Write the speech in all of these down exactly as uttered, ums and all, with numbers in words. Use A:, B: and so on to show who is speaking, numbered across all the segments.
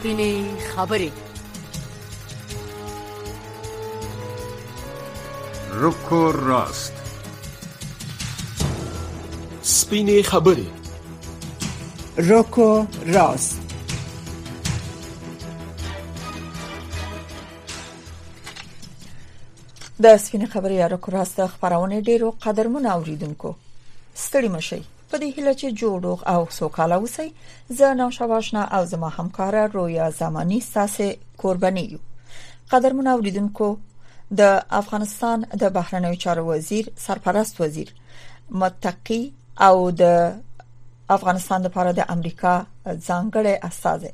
A: سپینې خبرې.
B: رک و راست.
C: سپینې خبرې.
D: رک و راست. د سپینې خبرې یا رک و راست خبرونه ډیرو قدرمن اوریدونکو ستړي مشي په دې هیله چې جوړوغ او سوکاله اوسئ. زه نو شواشنا او زما همکار رویا زمانی ساسه قرباني یو. قدرمن اوریدونکو د افغانستان د بهرنیو چارو وزیر سرپرست وزیر متقی او د افغانستان لپاره د امریکا ځانګړی استازی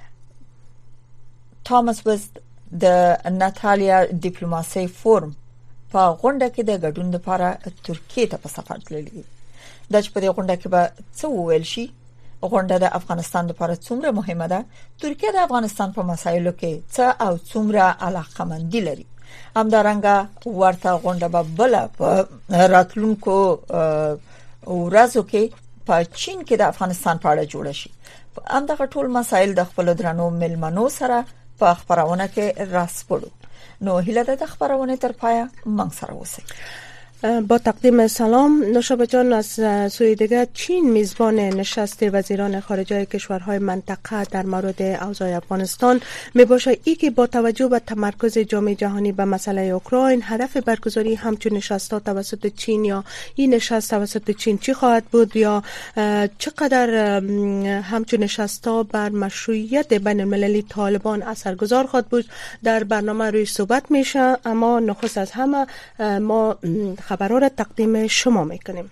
D: توماس وست د ناتالیا ډیپلوماسي فورم په غونډه کې د ګډون لپاره ترکیه ته په سفر تللی. د چې په دې غونډه کې به څه وویل شي، غونډه د افغانستان لپاره څومره مهمه ده، ترکیه د افغانستان په مسایلو کې څه او څومره علاقمندي لري، همدارنګه ورته غونډه به بل په راتلونکو ورځو کې په چین کې د افغانستان په اړه جوړ شي. همدغه ټول مسایل د خپل درنو ملمنو سره په خبرونه کې راسپړو. نو هیله ده د خبرونه تر پایه موږ سره اوسئ.
E: با تقدیم سلام. نوشابه جان، از سوی دیگر چین میزبان نشست وزیران خارجه کشورهای منطقه در مورد اوضاع افغانستان می باشه. ای که با توجه به تمرکز جامعه جهانی به مسئله اوکراین، هدف برگزاری همچون نشست‌ها توسط چین یا این نشست توسط چین چی خواهد بود یا چقدر همچون نشست‌ها بر مشروعیت بین المللی طالبان اثرگذار خواهد بود، در برنامه روی صحبت میشه. اما نخست از همه ما خبرها را تقدیم شما میکنیم.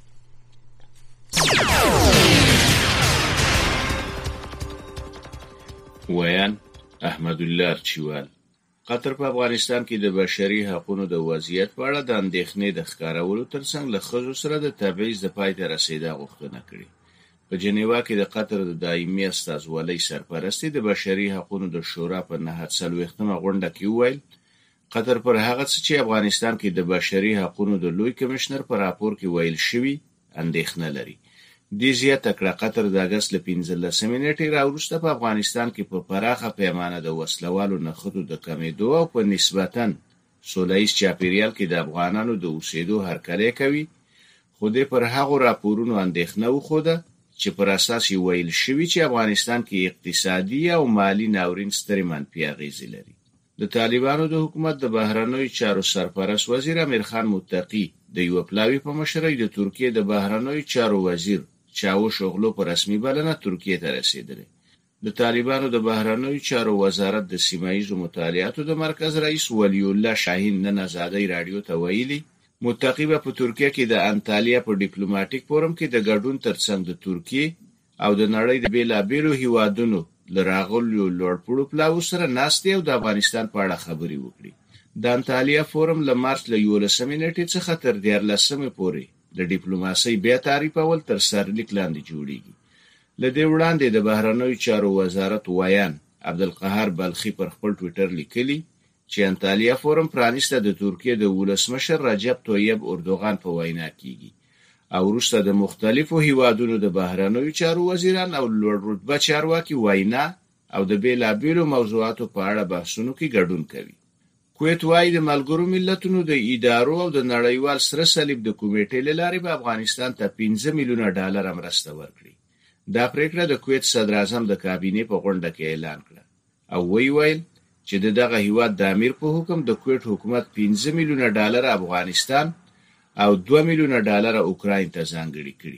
F: ویان احمد الله ارچیوال. قطر په افغانستان کې د بشري حقوقو د وضعیت په اړه د اندېښنې د ښکارولو ترڅنګ له ښځو سره د تبعیض د پای ته رسیدا غوښتنه کړې. په جنیوا کې د قطر د دایمي استازولۍ سرپرستی د بشري حقوقو د شورا په نهه څلوېښتمه غونډه کې وویل قطر پر هغه څه چې افغانستان کې د بشري حقوقو د لوی کمشنر پر راپور کې ویل شوی اندېښنه لري. د زیاته کړه قطر د اگست ل پنځلسمې نیټې راوروسته په افغانستان کې په پراخه پیمانه د وسلوالو نخښو د کمیدو او په نسبتاً سولهییز چاپیریال کې د افغانانو د اوسېدو هرکلی کوي، خو د پر هغو راپورونو اندېښنه وښوده چې پر اساس یې ویل شوی چې افغانستان کې اقتصادي او مالی ناورین سترې منفي اغېزې لري. د طالبانو د حکومت د بهرنیو چارو سرپرست وزیر امیر خان متقی د یو پلاوی په مشرۍ د ترکیه د بهرنیو چارو وزیر چاوش اوغلو په رسمي بلنه ترکیه ته رسیدلی. د طالبانو د بهرنیو چارو وزارت د سیمایي مطالعاتو د مرکز رئیس ولی الله شاهین نن آزادۍ رادیو ته ویلي متقی په ترکیه کې د انټالیا په ډیپلوماټیک فورم کې د ګډون ترڅنګ د ترکیه او د نړۍ د بیلابیلو هیوادونو لراغلو لوړپوړو پلاوو سره ناستې او د افغانستان په اړه خبرې وکړي. د انټالیا فورم له مارچ له یولسمې نیټې څخه تر دیارلسمې پورې د ډیپلوماسۍ بیا تعریفول تر سرلیک لاندې جوړیږي. له دې وړاندې د بهرنیو چارو وزارت ویان عبدالقهار بلخي پر خپل ټویټر لیکلي چې انټالیا فورم پرانیسته د ترکیه د ولسمشر رجب طیب اردوغان په وینا کیږي او وروسته د مختلفو هیوادونو د بهرنیو چارو وزیران او لوړ رتبه چارواکي وینا او د بیلابیلو موضوعاتو په اړه بحثونو کې ګډون کوي. کویت وايي د ملګرو ملتونو د ادارو او د نړیوال سره صلیب د کمیټې له لارې په افغانستان ته پنځه میلیونه ډالر مرسته ورکړي. دا پریکړه د کویت صدر اعظم د کابینې په غونډه کې اعلان کړه او وی ویل چې دغه هیواد د امیر په حکم د کویت حکومت پنځه میلیونه ډالر افغانستان او دوه میلیونه ډالر اوکراین ته ځانګړي کړي.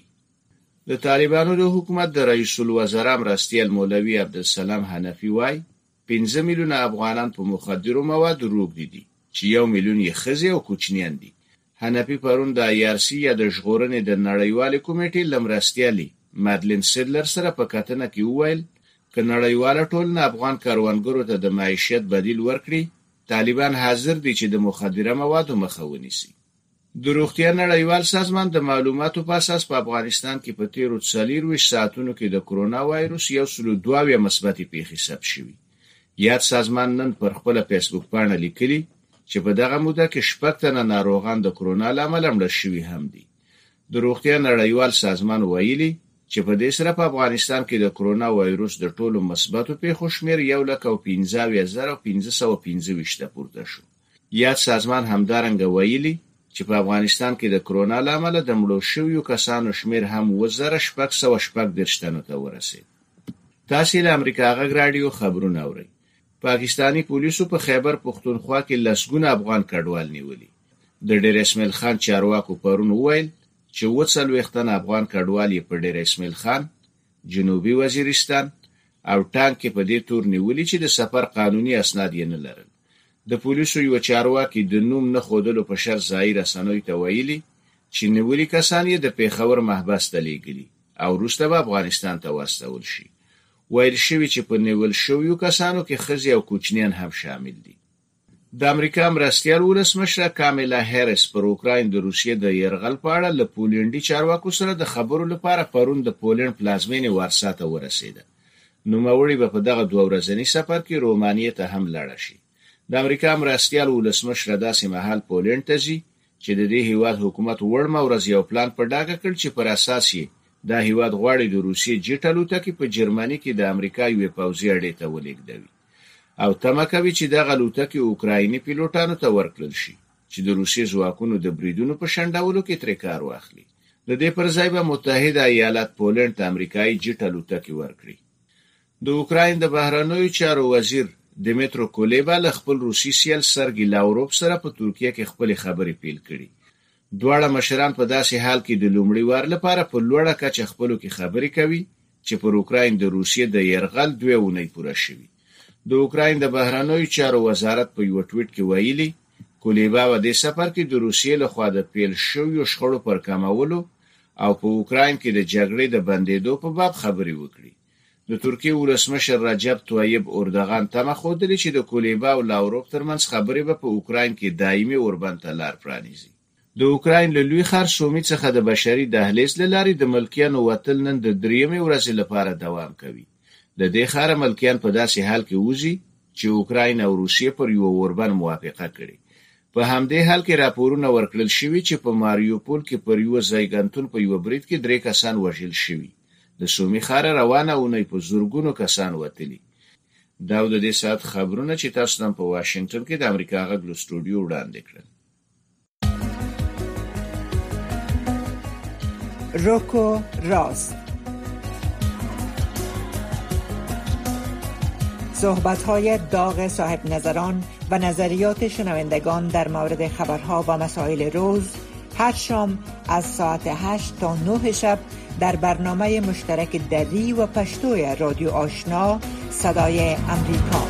F: د طالبانو د حکومت د رئیس الوزرا مرستیال مولوی عبدالسلام حنفی وای پنځه میلیونه افغانان په مخدرو موادو روږدي دي چې یو میلیون یې ښځې او کوچنیان دي. حنفی پرون د آی آر سی یا د ژغورنې د نړیوالې کمیټې له مرستیالې مادلین سیدلر سره په کتنه کې وویل که نړیواله ټولنه افغان کروندګرو ته د معیشت بدیل ورکړي، طالبان حاضر دي چې د مخدره موادو مخه ونیسي. د روغتیا نړیوال سازمان د معلوماتو په اساس په افغانستان کې په تیرو څلورویشت ساعتونو کې د کرونا وایرس یو سل او دوه مثبتې پیښې ثبت شوې. یاد سازمان نن پر خپل فیسبوک باندې لیکلي چې په دغه موده کې شپږ تنه ناروغان د کرونا له امله مړه شوي هم دي. د روغتیا نړیوال سازمان ویلي چې په دې سره په افغانستان کې د کرونا وایروس د ټولو مثبتو پیښو شمېر یو لک او پنځه اویا زره پنځه سوه پنځه ویشت ته پورته شو. یاد سازمان همدارنګه ویلي چې په افغانستان کې د کرونا له امله د مړو شویو کسانو شمېر هم اووه زره شپږ سوه شپږ دېرش تنو ته ورسېد. تاسې له امریکا غږ راډیو خبرونه اورئ. پاکستانی پولیسو په خیبر پښتونخوا کې لسګونه افغان کډوال نیولي. د ډیر اسماعیل خان چارواکو پرون وویل چې اووه څلوېښت تنه افغان کډوال یې په ډیر اسماعیل خان، جنوبي وزیرستان او ټانک کې په دې تور نیولي چې د سفر قانوني اسناد یې نه لرل. د پولیسو یو چارواکي د نوم نه ښودلو په شرط ځایي رسنیو ته ویلي چې نیولي کسان یې د پیښور محبس ته لیږلي او وروسته به افغانستان ته واستول شي. ویل شوي چې په نیول شویو کسانو کې ښځې او کوچنیان هم شامل دي. د امریکا مرستیال ولسمشره کاملا هریس پر اوکراین د روسیې د یرغل په اړه له پولنډي چارواکو سره د خبرو لپاره پرون د پولنډ پلازمینې وارسا ته ورسېده. نوموړي به په دغه دوه ورځني سفر کې رومانیې ته هم لاړه شي. د امریکا مرستیال ولسمشره داسې مهال پولنډ ته ځي چې د دې هیواد حکومت وړمه ورځ یو پلان په ډاګه کړ چې پر اساس یې دا هیواد غواړي د روسیې جیټ الوتکې په جرمني کې د امریکا یوې پوځي اډې ته ولېږدوي او تمه کوي چې دغه الوتکې اوکرایني پیلوټانو ته ورکړل شي چې د روسیې ځواکونو د بریدونو په شنډولو کې ترې کار واخلي. د دې پر ځای به متحده ایالات پولنډ ته امریکایي جیټ الوتکې ورکړي. د اوکراین د بهرنیو چارو وزیر دمیترو کولیبا له خپل روسي سیال سرګي لاوروف سره په ترکیه کې خپل خبرې پیل کړي. دواړه مشران په داسې حال کې د لومړي وار لپاره په لوړه کچه خپلو کې خبرې کوي چې پر اوکراین د روسیې د یرغل دوه اونۍ پوره شوي. د اوکراین د بهرنیو چارو وزارت په یو ټویټ کې ویلي کولیبا و دې سفر کې د روسیې لخوا د پیل شویو شخړو پر کمولو او په اوکراین کې د جګړې د بندېدو په باب خبرې وکړي. د ترکیې ولسمشر رجب طیب اردوغان تمه ښودلې چې د کولیبا او لاوروف ترمنځ خبرې به په اوکراین کې دایمي اوربند ته لار پرانیزي. د اوکراین له لوی ښار سومي څخه د بشري دهلیز له لارې د ملکیانو وتل نن د درېیمې ورځې لپاره دوام کوي. د دې ښاره ملکیان په داسې حال کې وځي چې اوکراین او روسیې پر یو اوربند موافقه کړې. په همدې حال کې راپورونه ورکړل شوي چې په ماریوپول کې پر یو ځایګانتون په یو برید کې درې کسان وژل شوي. د سومي ښاره روانه اونۍ په زرګونو کسان وتلي. دا د دې ساعت خبرونه چې تاسو نن په واشنگټن کې د امریکا غږ له سټوډیو وړاندې کړل.
A: روکو راست، صحبت‌های داغ صاحب نظران و نظریات شنوندگان در مورد خبرها و مسائل روز هر شام از ساعت هشت تا نه شب در برنامه مشترک دری و پشتوی رادیو آشنا صدای امریکا.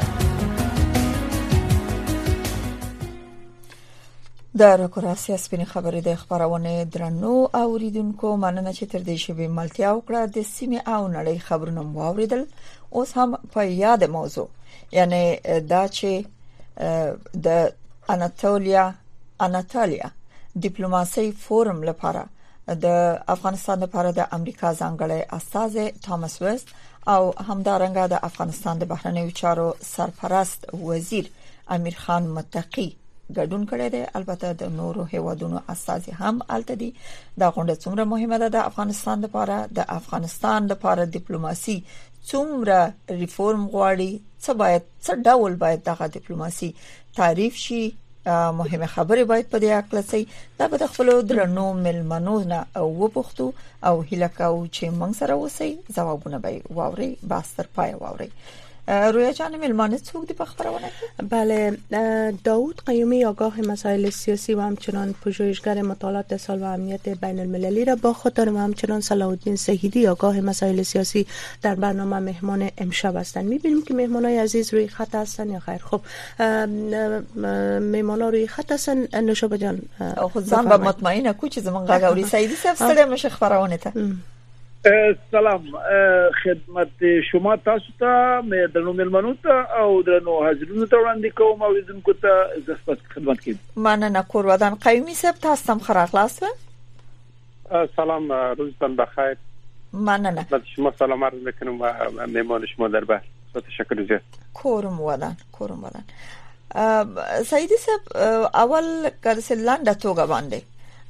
D: د راکوراسي سپین خبرې د خبرونه درنو اوریدونکو مننه چې تر دې شی به ملتیا وکړه د سیمه او نړۍ خبرونه واوریدل. اوس هم په یاد موضوع یعنی دا چې د اناتولیا اناتالیا ډیپلوماسي فورم لپاره د افغانستان لپاره د امریکا ځانګړی استاذ توماس وست او همدارنګه د افغانستان د بهرنیو چارو سرپرست وزیر امیر خان متقی ګډون کړی دی. البته د نورو هیوادونو اساسي هم الته دي. دا غونډه څومره مهمه ده د افغانستان لپاره؟ د افغانستان لپاره ډیپلوماسي څومره ریفورم غواړي؟ څه باید څه ډول باید دغه ډیپلوماسي تعریف شي؟ مهمه خبره باید په دې اړه سي. دا به د خپل درنو ملمنو نه او وپختو او هیله کوو چې موږ سره وسی ځوابونه به واوري باستر پای واوري. رویا جان ملمانه څوک دی په خبرونه کې؟
E: بله، داوود قیومی آگاه مسائل سیاسی و همچنان پژوهشگر مطالعات سال و امنیت بین المللی را با خود دارم و همچنان صلاح الدین سهیدی آگاه مسائل سیاسی در برنامه مهمان امشب هستند. می‌بینیم که مهمانای عزیز روی خط هستن یا خیر؟ خب مهمانا روی خط هستن. نوشابه جان
D: خود ځان به مطمئنه کو چې زمون غاوري سیدی صاحب ستړي مشه خبرونه ته.
G: سلام خدمت شما تاسو ته مې درنو ملمنو ته او درنو حاضرینو ته وړاندې کوم او زموږ ته زحمت خدمت کوي.
D: مننه کور ودان قیومی صاحب تاسو هم خراغلاست.
H: سلام روزتان بخیر.
D: مننه.
H: خدمت شما سلام عرض میکنم و مهمان شما در بحث. تشکر زیاد.
D: کورم ودان کورم ودان. سیدی صاحب اول کله لنډه توګه باندې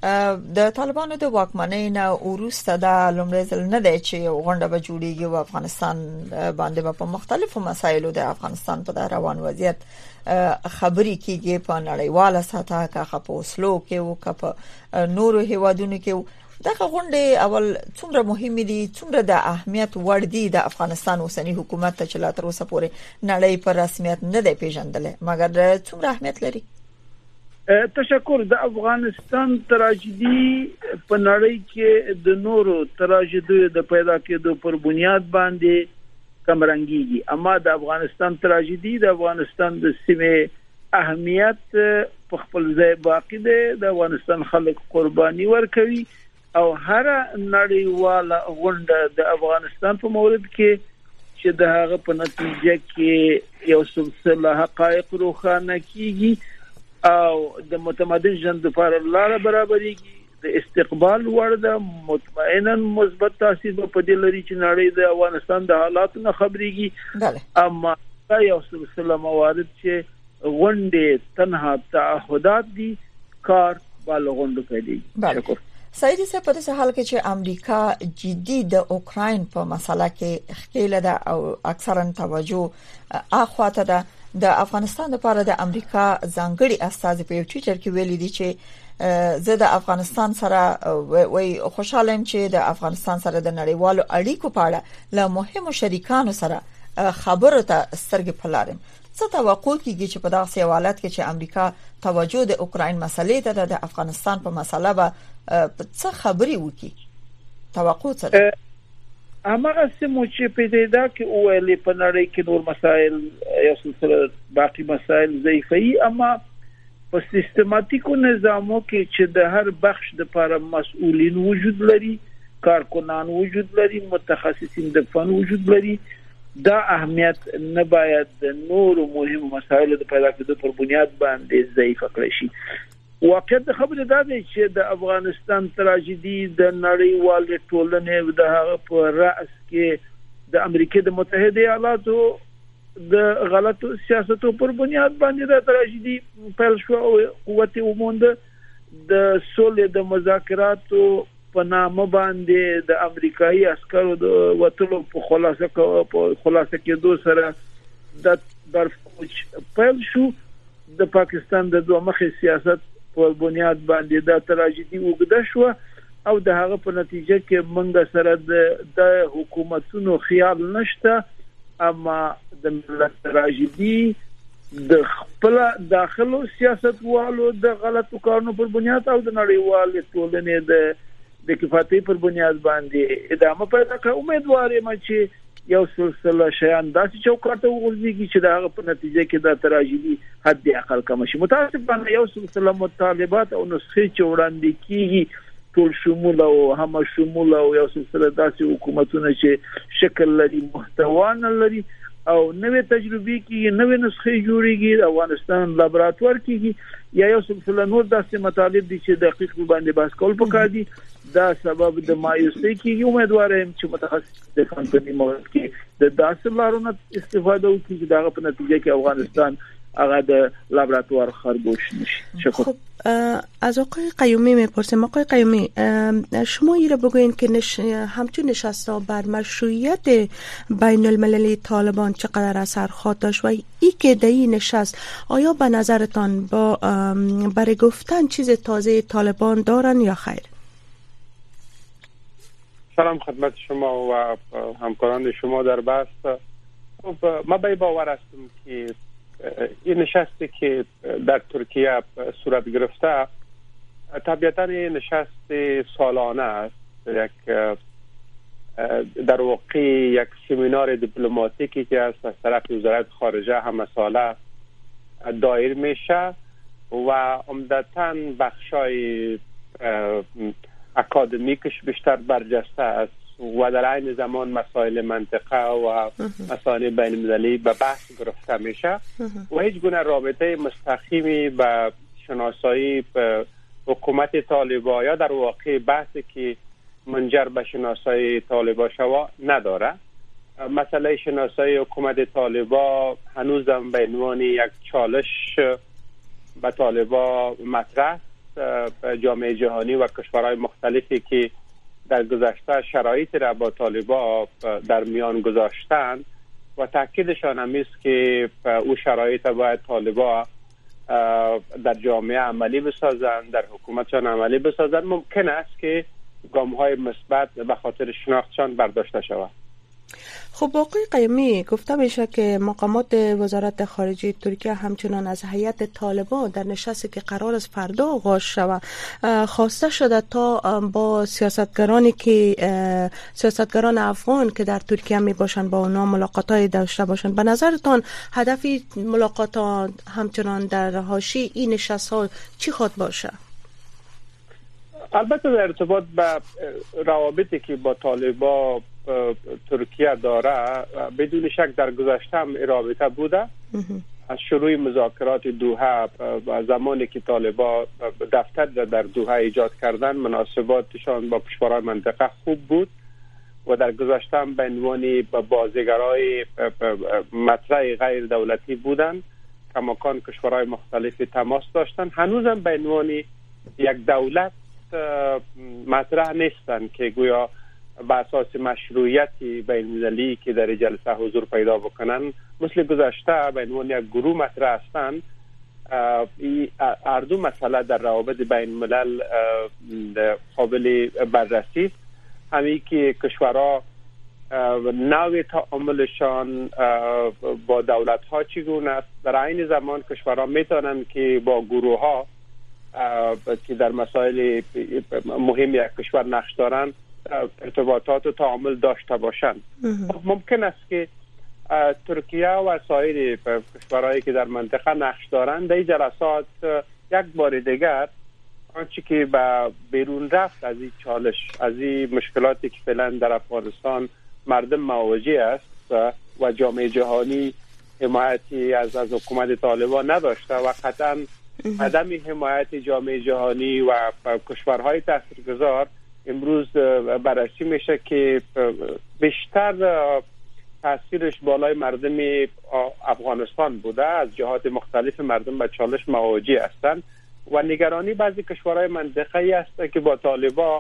D: د طالبانو د واکمنۍ نه وروسته د لومړي ځل نه دی چې غونډه به جوړیږي او افغانستان باندې په مختلفو مسایلو د افغانستان په روان وضعیت خبري کیږي په نړیواله سطح کې په اوسلو کې او په نورو هیوادونو کې. دغه غونډه اول څومره مهمه دي، څومره د اهمیت وړ دي د افغانستان اوسنی حکومت ته چې لا تر اوسه پورې نړۍ په رسمیت نه دی پیژندل، مګر څومره اهمیت لري؟
G: تشکر. د افغانستان تراژیدي په نړۍ کې د نورو تراژیدیو د پیدا کېدو پر بنیاد باندې کمرنګيږي، اما د افغانستان تراژیدي د افغانستان د سیمې اهمیت په خپل ځای باقی دی. د افغانستان خلک قرباني ورکوي او هر نړیواله غونډه د افغانستان په مورد کې چې د هغه په نتیجه کې یو سلسله حقایق روښانه کیږي او د متمدن ژوند لپاره لاره برابرېږي، د استقبال وړ ده، مطمئنا مثبت تاثیر په دې لري چې نړۍ د افغانستان د حالاتو نه خبرېږي. اما دا یو سلسله موارد چې غونډه تنها تعهدات دي، کار بالغوندو کوي. شکر.
D: سعید صاحب، په دې حال کې چې امریکا جدي د اوکراین په مسله کې خپل ده او اکثرا توجه اخواته ده، د افغانستان لپاره د امریکا ځانګړي استازي په ټوئیټر کې ویلي دي چې زه د افغانستان سره وای خوشاله یم چې د افغانستان سره د نړیوالو اړیکو په اړه له مهمو شریکانو سره خبرو ته سترګې پلارم. څه توقع کیږي چې په داسې حالت کې چې امریکا توجه د اوکراین مسلې ته د افغانستان په مسله به څه خبري وکړي؟ توقع څه ده؟
G: هغه سمو چې پیدا کې اوله په نړۍ کې نور مسائل یو سلسله باقي مسائل ضعیفي، اما په سیستماتیکو نظامو کې چې د هر بخش د لپاره مسؤلین وجود لري، کارکنان وجود لري، متخصصین د فن وجود لري، دا اهمیت نه باید د نورو مهمو مسایلو د پیدا کېدو پر بنیاد باندې ضعیف کړی شي. واقعیت خبره دا ده چې د افغانستان تراژیدي د نړیوال ټولنې د هغه په رأس کې د امریکا د متحده ایالاتو د غلطو سیاستو پر بنیاد باندې د تراژیدي پیل شو او قوت وموند د سولې د مذاکراتو په نامه باندې د امریکایي عسکرو د وټلو په خلاصه په خلاصه کېدو سره د برفوچ پیل شو. د پاکستان د دوه مخې سیاست په بنیاد باندې د تراژیدي وګړه شو او د هغه په نتیجه کې موږ سره د حکومتونو خیال نشته، اما د ملت تراژیدي د خپل داخلو سیاست والو د غلطو کارونو پر بنیاد او د نړیوال ټولنې د د کفایتي پر بنیاد باندې ادامه پیدا کوي. امیدوار یم چې یو سلسله شیان داسې چوکاټ وغورځيږي چې دا په نتیجه کې د تراژیدي حد اقل کم شي. متاسفانه یو سلسله مطالبات او نسخې چې وړاندې کیږي ټول شمول او هم شمول او یو سلسله داسې حکومتونه چې شکل لري، محتوا نه لري او نوې تجربې کې نوې نسخې جوړيږي، افغانستان لابراتوار کېږي، یا یو سلسله نور داسې مطالب دي چې دقیق باندې بحث کول پکار دي. دا سبب د مایوسۍ کې امیدوار یم چې متخصص د کمپنی مورد کې د داسې لارونو استفاده وکړي چې دا په نتیجه کې افغانستان هغه د لابراتوار خرگوش نشه. شکر.
E: خب از آقای قیومی میپرسیم. آقای قیومی، شما ای را بگوین که نش... همچون نشست ها بر مشروعیت بین المللی طالبان چقدر اثر خواهد داشت و ای که در این نشست آیا به نظرتان با برای گفتن چیز تازه طالبان دارن یا خیر؟
H: سلام خدمت شما و همکاران شما در بحث. خب ما به باور هستم که این نشستی که در ترکیه صورت گرفته طبیعتاً نشست سالانه است، یک در واقع یک سمینار دیپلماتیکی که از طرف وزارت خارجه همه ساله دایر میشه و عمدتاً بخشای اکادمیکش بیشتر برجسته است و در عین زمان مسائل منطقه و مسائل بین المللی به بحث گرفته میشه و هیچ گونه رابطه مستقیمی به شناسایی به حکومت طالبان یا در واقع بحثی که منجر به شناسایی طالبان شوا نداره. مسئله شناسایی حکومت طالبان هنوزم به عنوان یک چالش به طالبان مطرح جامعه جهانی و کشورهای مختلفی که در گذشته شرایط را با طالبان در میان گذاشتند و تاکیدشان هم است که او شرایط باید طالبان در جامعه عملی بسازند، در حکومتشان عملی بسازند. ممکن است که گام‌های مثبت به خاطر شناختشان برداشته شود.
E: خب آقای قیومی، گفته میشه که مقامات وزارت خارجه ترکیه همچنان از هیئت طالبان در نشستی که قرار است فردا آغاز شود خواسته شده تا با سیاستگرانی که سیاستگران افغان که در ترکیه می باشند با اونا ملاقاتای داشته باشند. به نظرتان هدف ملاقات همچنان در حاشیه این نشست ها چی خود باشه؟
H: البته در ارتباط به روابطی که با طالبان ترکیه داره بدون شک در گذشته هم رابطه بوده. از شروع مذاکرات دوحه و زمانی که طالبان دفتر در دوحه ایجاد کردن مناسباتشان با کشورهای منطقه خوب بود و در گذشته هم به عنوان بازیگرای مطرح غیر دولتی بودند. کماکان کشورهای مختلف تماس داشتند. هنوزم به عنوان یک دولت مطرح نیستند که گویا به اساس مشروعیتی بین‌المللی که در جلسه حضور پیدا بکنن مثل گذشته به عنوان یک گروه مطرح هستند. هر دو مسئله در روابط بین الملل قابل بررسی است. همین که کشورها نوع تعاملشان با دولت‌ها چگونه است. در عین زمان کشورها میتونن که با گروه‌ها که در مسائل مهم یک کشور نقش دارند ارتباطات و تعامل داشته باشند. ممکن است که ترکیه و سایر کشورهایی که در منطقه نقش دارند در جلسات یک بار دیگر آنچه که به بیرون رفت از این چالش، از این مشکلاتی که فعلا در افغانستان مردم مواجه است و جامعه جهانی حمایتی از از حکومت طالبان نداشته و قطعا عدم حمایت جامعه جهانی و کشورهای تاثیرگذار امروز بررسی میشه که بیشتر تاثیرش بالای مردم افغانستان بوده. از جهات مختلف مردم به چالش مواجه هستند و نگرانی بعضی کشورهای منطقه‌ای است که با طالبان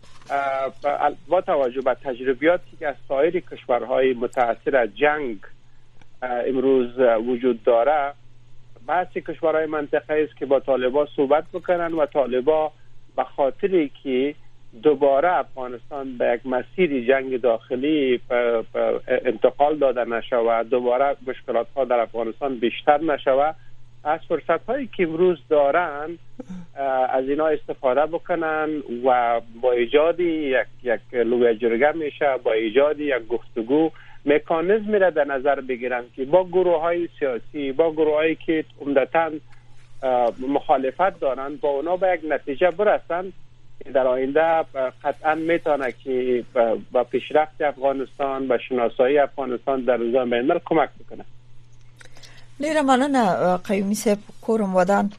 H: با توجه به تجربیاتی که از سایر کشورهای متأثر از جنگ امروز وجود داره بعضی کشورهای منطقه‌ای است که با طالبان صحبت بکنن و طالبان به خاطری که دوباره افغانستان به یک مسیر جنگ داخلی انتقال داده نشود، دوباره مشکلات ها در افغانستان بیشتر نشود، از فرصت هایی که امروز دارن از اینا استفاده بکنن و با ایجاد یک یک لوی جرگه میشه، با ایجاد یک گفتگو مکانیزمی را در نظر بگیرن که با گروه های سیاسی، با گروه هایی که عمدتاً مخالفت دارن با اونا به یک نتیجه برسن در آینده قطعا میتونه که با پیشرفت افغانستان و شناسایی افغانستان در روزان بین‌الملل کمک بکنه.
D: ډیره مننه قیومي صاحب. کورم ودان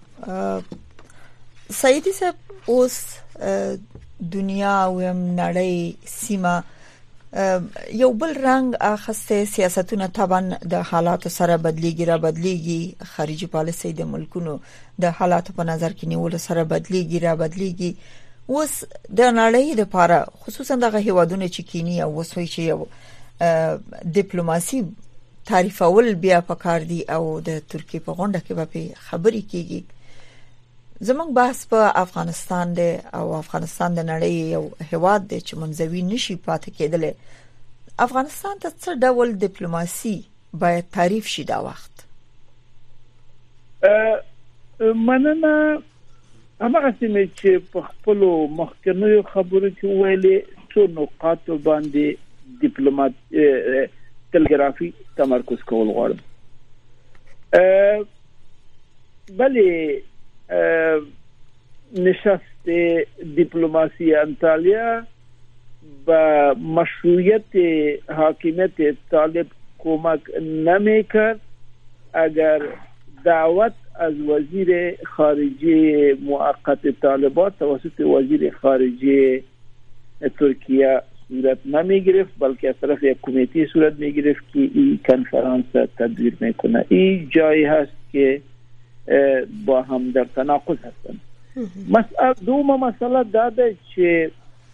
D: سعیدی صاحب، اوس دنیا او نړۍ سیمه یو بل رنگ اخسته، سیاستونه طبعا د حالات سره بدلیږي را بدلیږي، خارجي پالیسي د ملکونو د حالات په نظر کې نیول سره بدلیږي را بدلیږي. اوس د نړۍ لپاره خصوصا دغه هیوادونه چې کینی او وسوي چې یو ډیپلوماسي تعریفول بیا پکار دي او د ترکیه په غونډه کې به خبرې کیږي. زمونږ بحث په افغانستان دی او افغانستان د نړۍ یو هیواد دی چې منځوي نشي پاتې کېدل. افغانستان ته څه ډول ډیپلوماسي باید تعریف شي دا وخت؟
G: مننه. همغه سیمه چې په خپل مخکنیو خبرو کې ویلې څو نقاط باندې ډیپلومات تلګرافي تمرکز کول غواړم. بله نشست دیپلماسی انطالیا با مشروعیت حاکمیت طالب کمک نمیکرد اگر دعوت از وزیر خارجه موقت طالبان توسط وزیر خارجه ترکیه صورت نمی گرفت، بلکه از طرف یک کمیته صورت می گرفت که این کنفرانس تدبیر میکنه. این جایی هست که با هم در تناقض هستند. مسئله دومه مسله دا ده چې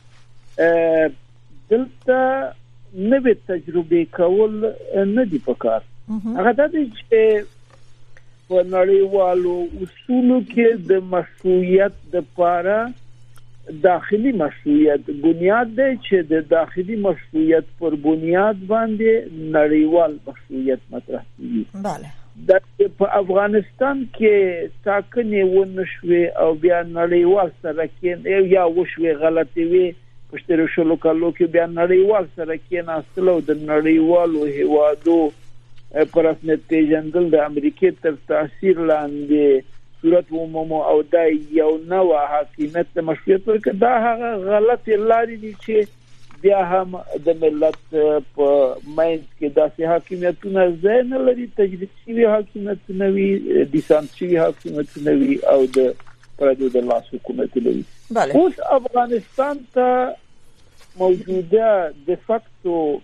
G: دلته نوې تجربه کول نه دی پکار. هغه دا چې په نړیوالو اصولو کې د مشروعیت د لپاره داخلي مشروعیت بنیاد دی چې د داخلي مشروعیت پر بنیاد باندې نړیوال مشروعیت مطرح کیږي.
D: بله.
G: د په افغانستان کې ټاکنې ونشوي او بیا نړیوال سره کې یا وشوي غلطي وي پښتو شلو کالو کې بیا نړیوال سره کې ناستلو د نړیوالو هیوادو پر اساس پیژندل د امریکای تر تاثیر لاندې صورت عمومي او د یو نوو حاکمیت د مشروعیت ورکړه دا هغه غلط لارې دي چې بیا هم د ملت په ماینډ کې داسې حاکمیتونه زین لري تجربه شوی حاکمیتونه وي دیسانت شوی حاکمیتونه وي او د پردو د لاس حکومت لري. اوس افغانستان ته موجوده د فاکتو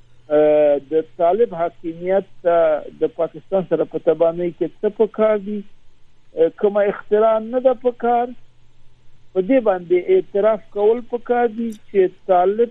G: د طالب حاکمیت د پاکستان سره په تبانۍ کې څه پکار دي کومه اختراع نه ده پکار په دې باندې اعتراف کول پکار دي چې طالب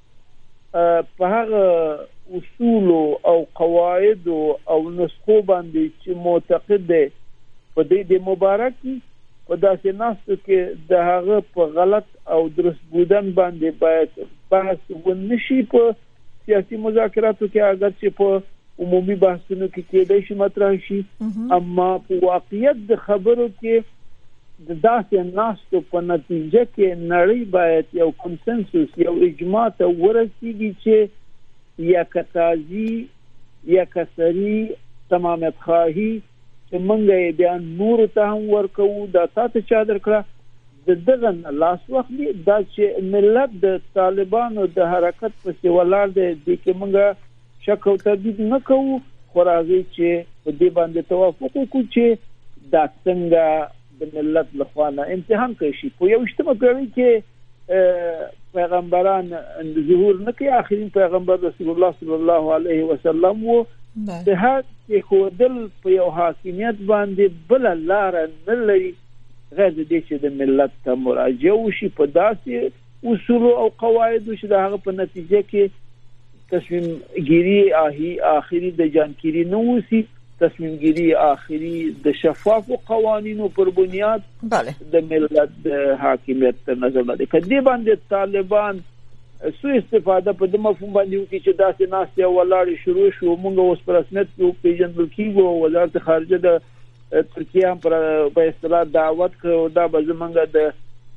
G: په هغه اصول او قواعد او نسخو باندې چې معتقد دی په دې د مبارکي په داسې ناسو کې د هغه په غلط او درست بودن باندې باید بحث ونشي په سیاسي مذاکراتو کې اگر چې په عمومي بحثونو کې کېدای شي مطرح شي اما په واقعیت د خبرو کې د داسې ناسو په نتیجه کې نړۍ باید یو کنسنسس یو اجماع ته ورسیږي چې یا کتازي یا کسری تمامت خواهی چې منګه بیا نور ته هم ورکو دا تاسو چا درکړه د دغه لاس وخت دی دا چې ملت د طالبانو د حرکت په سیولار دی د کې منګه شک او تردید نه کوو خو راځي چې په دې باندې توافق وکړو چې دا څنګه د ملت لخوانه امتحان کوي شي په یو اجتماع کوي کې پیغمبران ظهور نه کوي اخرین پیغمبر رسول الله صلی الله علیه وسلم وو د هغه خودل په یو حاکمیت باندې بل لار نه لري غیر دې چې د ملت ته مراجعه وشي په داسې اصول او قواعد چې د هغه په نتیجه کې تصمیم ګیری آهی آخري د جانکيري نه وسی تصمیم ګیری آخري د شفاف قوانینو پر بنیاد
D: بله
G: د ملت د حاکمیت تر نظر باندې کدی باندې طالبان سو استفاده په د مفهوم باندې کې چې داسې ناس یو ولاړ شروع شو مونږ اوس پر رسمیت یو پیژندل کیږي وزارت خارجه د ترکیه هم په اصطلاح دعوت کړو دا به زمونږ د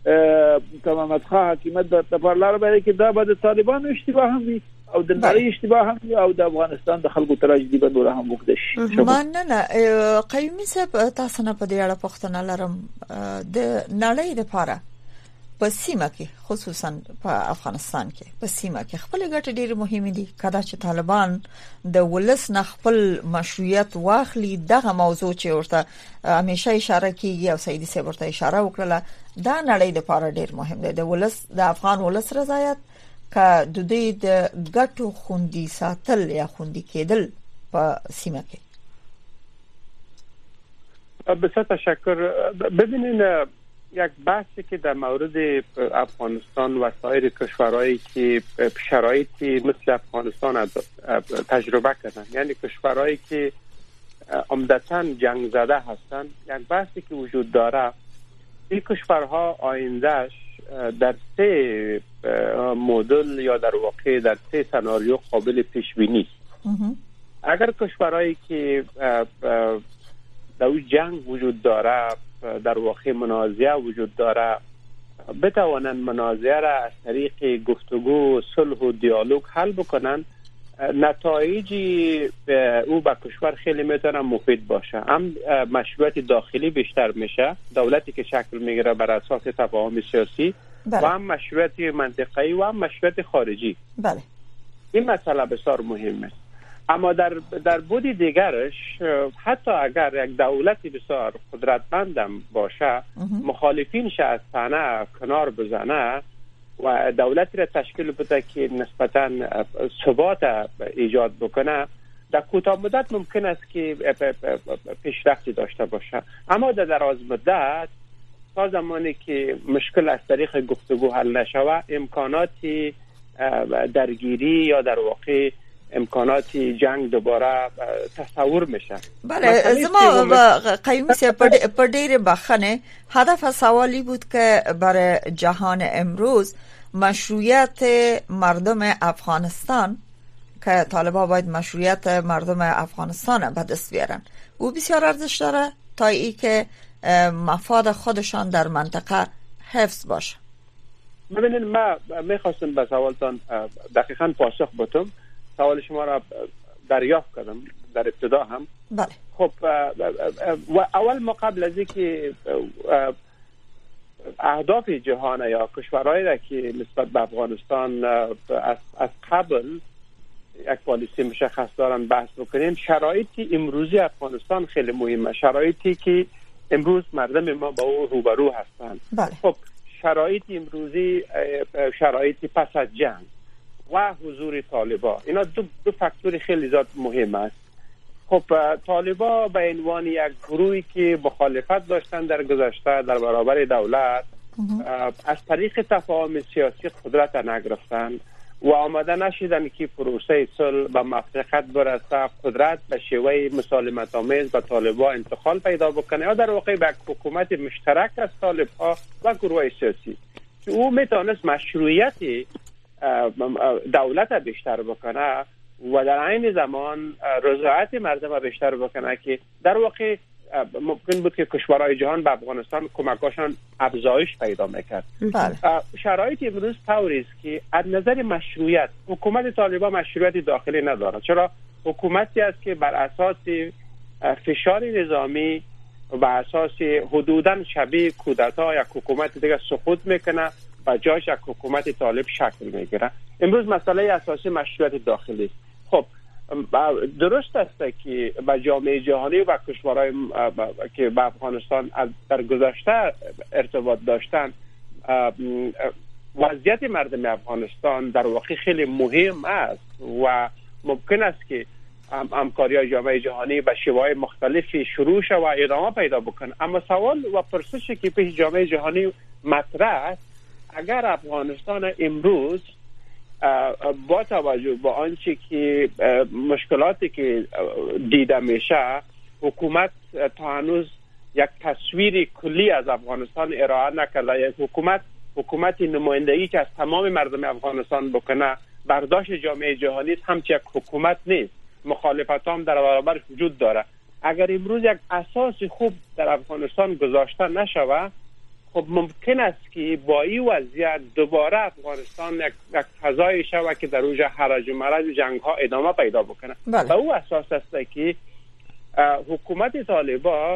G: تمامت خوا حکومت د تفرلار باندې کې دا به د طالبانو اشتباه هم وي او د نړۍ اشتباه هم وي او د افغانستان د خلکو تراژدي به نور هم وکړي شي.
D: مننه قیومي صاحب تاسو نه په دې اړه پوښتنه لرم د نړۍ لپاره په سیمه کې خصوصا په افغانستان کې په سیمه کې خپل ګټې ډېر مهمه دي کله چې طالبان د ولس نه خپل مشروعیت واخلي دغه موضوع چې ورته همیشه اشاره کیږي او سیدی صاحب ورته اشاره وکړه دا نړۍ لپاره ډېر مهم دی د ولس د افغان ولس رضایت که د دې د ګټو خوندي ساتل یا خوندي کېدل په سیمه کې.
H: بسیار تشکر. ببینید یک بحثی که در مورد افغانستان و سایر کشورهایی که شرایطی مثل افغانستان تجربه کردن یعنی کشورهایی که عمدتاً جنگ زده هستند یک بحثی که وجود داره این کشورها آیندهش در سه مدل یا در واقع در سه سناریو قابل پیش بینی است. اگر کشورهایی که در جنگ وجود داره در واقع منازعه وجود داره بتوانند منازعه را از طریق گفتگو صلح و دیالوگ حل بکنن نتایجی او به کشور خیلی میتونه مفید باشه. هم مشروعیت داخلی بیشتر میشه دولتی که شکل میگیره بر اساس تفاهم سیاسی بله. و هم مشروعیت منطقه‌ای و هم مشروعیت خارجی
D: بله.
H: این مسئله بسیار مهمه. اما در در بودی دیگرش حتی اگر یک دولتی بسیار قدرتمندم باشه مخالفینش از صحنه کنار بزنه و دولتی را تشکیل بده که نسبتاً ثبات ایجاد بکنه در کوتاه مدت ممکن است که پیشرفتی داشته باشه اما در دراز مدت تا زمانی که مشکل از طریق گفتگو حل نشود امکانات درگیری یا در واقع امکانات جنگ دوباره تصور میشه.
D: بله زما قیومی صاحب پر ډیر بخنه هدف سوالی بود که برای جهان امروز مشروعیت مردم افغانستان که طالبان باید مشروعیت مردم افغانستان به دست بیارن او بسیار ارزش داره تا ای که مفاد خودشان در منطقه حفظ باشه.
H: ببینید ما میخواستم به سوالتان دقیقاً پاسخ بدم. سوال شما را دریافت کردم در ابتدا هم.
D: بله. خب
H: اول ما قبل از اینکه اهداف جهان یا کشورهایی را که نسبت به افغانستان از از قبل یک پالیسی مشخص دارن بحث بکنیم، شرایط امروزی افغانستان خیلی مهمه، شرایطی که امروز مردم ما با او روبرو هستند.
D: بله.
H: خب شرایط امروزی شرایط پس از جنگ و حضور طالبان، اینا دو, دو فاکتور خیلی زیاد مهم است. خب طالبان به عنوان یک گروهی که مخالفت داشتن در گذشته در برابر دولت از طریق تفاهم سیاسی قدرت نگرفتن و آمده نشدن که پروسه صلح به موافقت برسه، قدرت به شیوه مسالمت آمیز به طالبان انتقال پیدا بکنه یا در واقع به حکومت مشترک از طالبان و گروه سیاسی که او میتونست مشروعیت دولت بیشتر بکنه و در عین زمان رضایت مردم بیشتر بکنه که در واقع ممکن بود که کشورهای جهان به افغانستان کمکاشان افزایش پیدا میکرد. شرایط امروز طوری است که از نظر مشروعیت حکومت طالبان مشروعیت داخلی نداره. چرا؟ حکومتی است که بر اساس فشار نظامی و بر اساس حدوداً شبیه کودتا یک حکومت دیگه سقوط میکنه و جاش یک حکومت طالب شکل میگیره. امروز مسئله اساسی مشروعیت داخلی است. خب درست است که با جامعه جهانی و کشورهای که با افغانستان در گذشته ارتباط داشتن وضعیت مردم افغانستان در واقع خیلی مهم است و ممکن است که همکاری جامعه جهانی به شیوه‌های مختلفی شروع شود و ادامه پیدا بکنه. اما سوال و پرسشی که پیش جامعه جهانی مطرح است، اگر افغانستان امروز با توجه به آنچه که مشکلاتی که دیده میشه حکومت تا هنوز یک تصویر کلی از افغانستان ارائه نکرده، یک حکومت حکومت نمایندگی که از تمام مردم افغانستان بکنه، برداشت جامعه جهانی همچه یک حکومت نیست، مخالفت هم در برابر وجود داره. اگر امروز یک اساس خوب در افغانستان گذاشته نشود، خب ممکن است که با این وضعیت دوباره افغانستان یک, یک فضایی شود که در اوج هرج و مرج جنگ ها ادامه پیدا بکنه.
D: بله.
H: و او اساس است که حکومت طالبان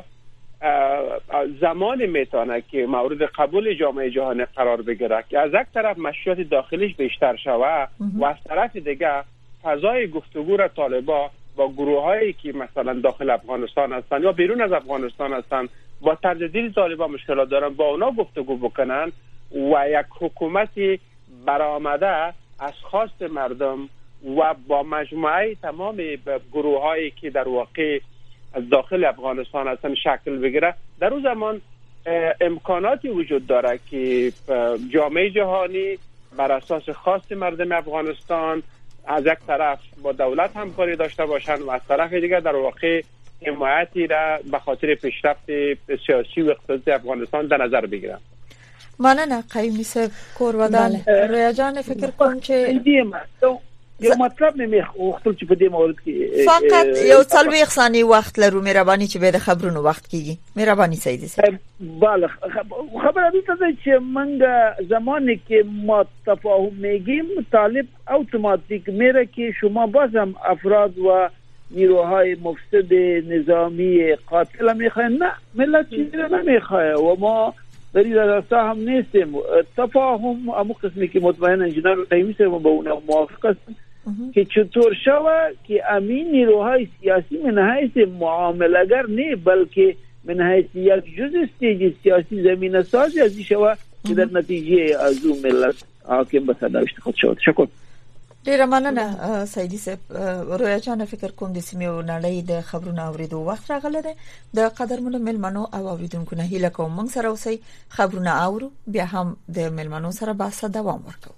H: زمان میتونه که مورد قبول جامعه جهانی قرار بگیره که از یک طرف مشروعیت داخلیش بیشتر شود و از طرف دیگه فضای گفتگو را طالبان با گروهایی که مثلا داخل افغانستان هستند یا بیرون از افغانستان هستند با تجدید طالبان مشکلات دارن با اونا گفتگو بکنن و یک حکومتی برآمده از خواست مردم و با مجموعه تمام گروهایی که در واقع از داخل افغانستان هستن شکل بگیره. در اون زمان امکاناتی وجود داره که جامعه جهانی بر اساس خواست مردم افغانستان از یک طرف با دولت همکاری داشته باشن و از طرف دیگر در واقع حمایتی را به خاطر پیشرفت سیاسی و اقتصادی افغانستان در نظر بگیرن.
D: مانه قیومی صاحب کورودان رویا جان فکر کنم چې
G: یو مطلب نمیخوام چې په دې مورد کې
D: فقط یو څلوېښت ثانیې وخت لرو مهرباني چې به د خبرونو وخت کیږي. مهرباني سیدی صاحب.
G: بله خبره دې ته چې موږ زمانی که ما تفاهم میگیم طالب اتوماتیک میره که شما بازم افراد و نیروهای مفسد نظامی قاتل میخواین. نه، ملت چیزی رو نمیخواه و ما در این راستا هم نیستیم. تفاهم امو قسمی که مطمئن انجینر قیمی صاحب با اون موافق هستم که چطور شود که امین نیروهای سیاسی من حیث معامله‌گر نه بلکه من حیث یک جز استیج سیاسی زمین سازی ازی شود که در نتیجه از اون ملت حاکم به صدرشت خود شود. شکر.
D: ډیره مننه سیدی صاحب. رویا جان فکر کوم د سیمې او نړۍ د خبرونو اوریدو وخت راغلی دی. د قدرمنو ملمنو او اوریدونکو نه هیله کوم موږ سره اوسئ، خبرونه اورو، بیا هم د ملمنو سره بحث دوام ورکوو.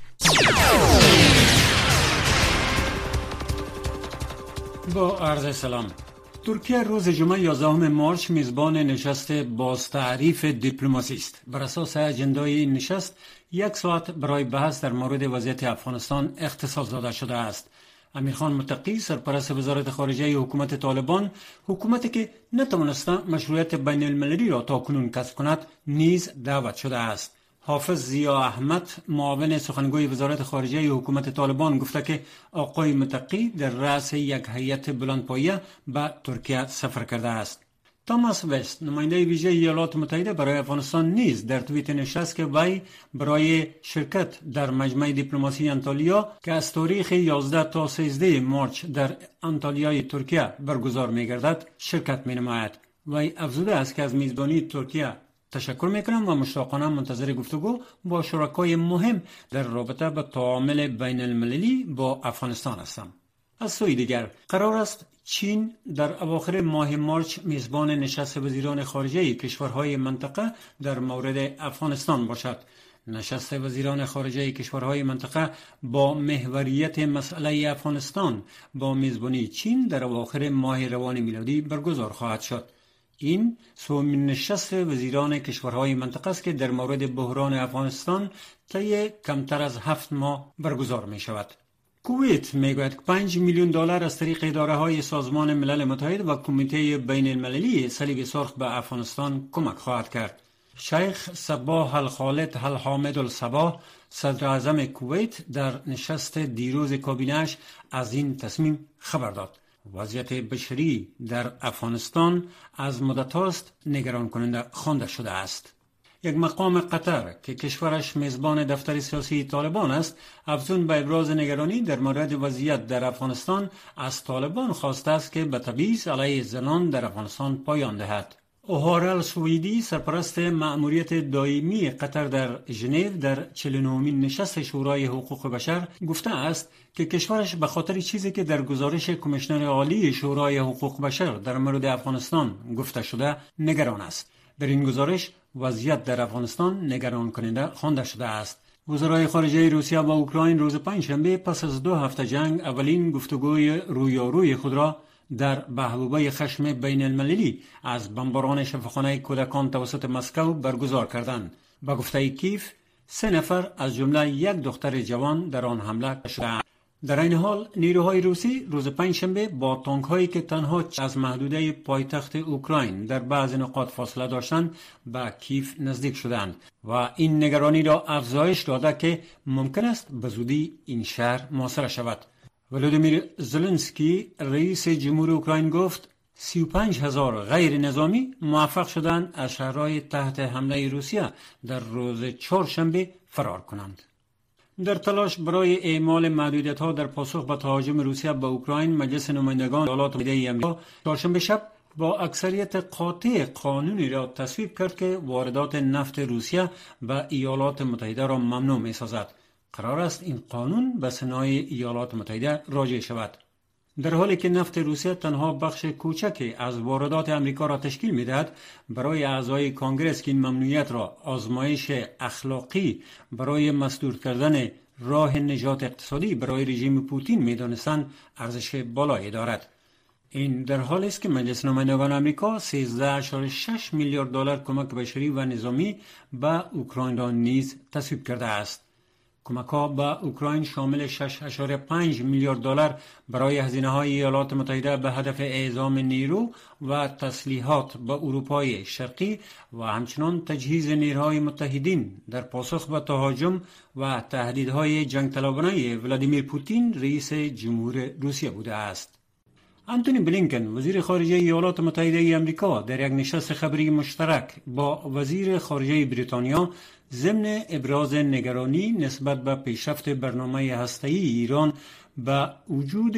I: با عرض سلام. ترکیه روز جمعه یازدهم مارس میزبان نشست بازتعریف دیپلماسی است. بر اساس اجندای این نشست یک ساعت برای بحث در مورد وضعیت افغانستان اختصاص داده شده است. امیرخان متقی سرپرست وزارت خارجه حکومت طالبان، حکومتی که نتوانسته مشروعیت بین المللی را تاکنون کسب کند، نیز دعوت شده است. حافظ ضیا احمد معاون سخنگوی وزارت خارجه حکومت طالبان گفته که آقای متقی در رأس یک هیئت بلندپایه به ترکیه سفر کرده است. تاماس وست نماینده ویژه ایالات متحده برای افغانستان نیز در توییت نشست که وی برای شرکت در مجمع دیپلماسی انطالیا که از تاریخ یازده تا سیزده مارس در انطالیای ترکیه برگزار می‌گردد شرکت می‌نماید. وی افزوده است که از میزبانی ترکیه تشکر میکنم و مشتاقانه منتظر گفتگو با شرکای مهم در رابطه با تعامل بین المللی با افغانستان هستم. از سوی دیگر قرار است چین در اواخر ماه مارس میزبان نشست وزیران خارجه کشورهای منطقه در مورد افغانستان باشد. نشست وزیران خارجه کشورهای منطقه با محوریت مسئله افغانستان با میزبانی چین در اواخر ماه روان میلادی برگزار خواهد شد. این سومین نشست وزیران کشورهای منطقه است که در مورد بحران افغانستان طی کمتر از هفت ماه برگزار می شود. کویت می گوید که پنج میلیون دلار از طریق اداره های سازمان ملل متحد و کمیته بین المللی صلیب سرخ به افغانستان کمک خواهد کرد. شیخ صباح الخالد الحامد الصباح صدر اعظم کویت در نشست دیروز کابینه‌اش از این تصمیم خبر داد. وضعیت بشری در افغانستان از مدت هاست نگران کننده خوانده شده است. یک مقام قطر که کشورش میزبان دفتر سیاسی طالبان است، افزون به ابراز نگرانی در مورد وضعیت در افغانستان از طالبان خواسته است که به تبعیض علیه زنان در افغانستان پایان دهد. اوهارل سویدی سرپرست مأموریت دائمی قطر در ژنو در چهل و نهمین نشست شورای حقوق بشر گفته است که کشورش به خاطر چیزی که در گزارش کمیشنر عالی شورای حقوق بشر در مورد افغانستان گفته شده نگران است. در این گزارش وضعیت در افغانستان نگران کننده خوانده شده است. وزرای خارجه روسیه و اوکراین روز پنجشنبه پس از دو هفته جنگ اولین گفتگوی رویاروی خود را در بهبوبه خشم بین المللی از بمباران شفاخانه کودکان توسط مسکو برگزار کردند. به گفته کیف سه نفر از جمله یک دختر جوان در آن حمله شدند. در این حال نیروهای روسی روز پنجشنبه با تانک هایی که تنها از محدوده پایتخت اوکراین در بعض نقاط فاصله داشتند به کیف نزدیک شدند و این نگرانی را افزایش داده که ممکن است به زودی این شهر محاصره شود. ولودیمیر زلنسکی رئیس جمهور اوکراین گفت سی و پنج هزار غیر نظامی موفق شدند از شهرهای تحت حمله روسیه در روز چهارشنبه فرار کنند. در تلاش برای اعمال محدودیت‌ها در پاسخ به تهاجم روسیه به اوکراین، مجلس نمایندگان ایالات متحده آمریکا چهارشنبه شب با اکثریت قاطع قانونی را تصویب کرد که واردات نفت روسیه به ایالات متحده را ممنوع می‌سازد. قرار است این قانون به سنای ایالات متحده راجع شود. در حالی که نفت روسیه تنها بخش کوچکی از واردات امریکا را تشکیل می‌دهد، برای اعضای کانگرس که این ممنوعیت را آزمایش اخلاقی برای مسدود کردن راه نجات اقتصادی برای رژیم پوتین می‌دانستند، ارزش بالایی دارد. این در حالی است که مجلس نمایندگان آمریکا سیزده ممیز شش میلیارد دلار کمک بشری و نظامی به اوکراین را نیز تصویب کرده است. کمک‌ها به اوکراین شامل شش ممیز پنج میلیارد دلار برای هزینه‌های ایالات متحده به هدف اعزام نیرو و تسلیحات به اروپای شرقی و همچنان تجهیز نیروهای متحدین در پاسخ به تهاجم و تهدیدهای جنگ طلبانه ولادیمیر پوتین رئیس جمهور روسیه بوده است. آنتونی بلینکن وزیر خارجه ایالات متحده آمریکا در یک نشست خبری مشترک با وزیر خارجه بریتانیا ضمن ابراز نگرانی نسبت به پیشرفت برنامه هسته‌ای ایران به وجود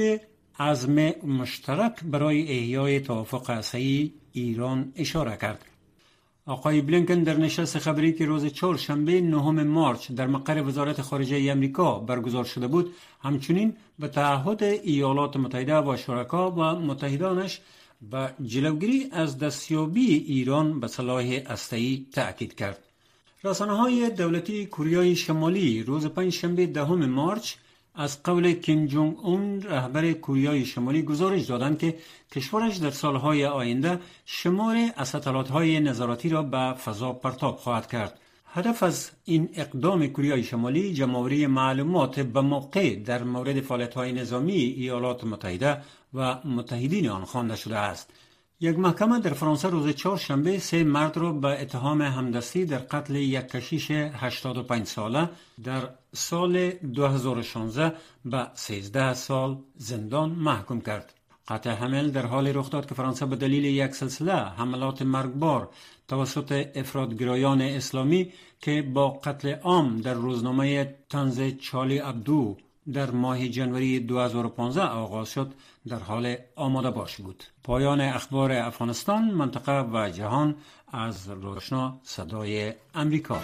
I: عزم مشترک برای احیای توافق هسته‌ای ایران اشاره کرد. آقای بلینکن در نشست خبری که روز چهارشنبه نهم مارس در مقر وزارت خارجه آمریکا برگزار شده بود، همچنین به تعهد ایالات متحده و شرکا و متحدانش به جلوگیری از دستیابی ایران به سلاح هسته‌ای تأکید کرد. رسانه‌های دولتی کره شمالی روز پنجشنبه دهم مارس از قول کیم جونگ اون رهبر کره شمالی گزارش دادند که کشورش در سالهای آینده شمار اسطلات‌های نظارتی را به فضا پرتاب خواهد کرد. هدف از این اقدام کره شمالی جمع‌آوری معلومات به موقع در مورد فعالیت‌های نظامی ایالات متحده و متحدین آن خوانده شده است. یک محکمه در فرانسه روز چهارشنبه سه مرد را به اتهام همدستی در قتل یک کشیش هشتاد و پنج ساله در سال دو هزار و شانزده به سیزده سال زندان محکوم کرد. قطع حمل در حال رخ داد که فرانسه به دلیل یک سلسله حملات مرگبار توسط افراطگرایان اسلامی که با قتل عام در روزنامه طنز چارلی ابدو در ماه ژانویه دو هزار و پانزده آغاز شد در حال آماده باش بود. پایان اخبار افغانستان، منطقه و جهان از روشنا صدای امریکا.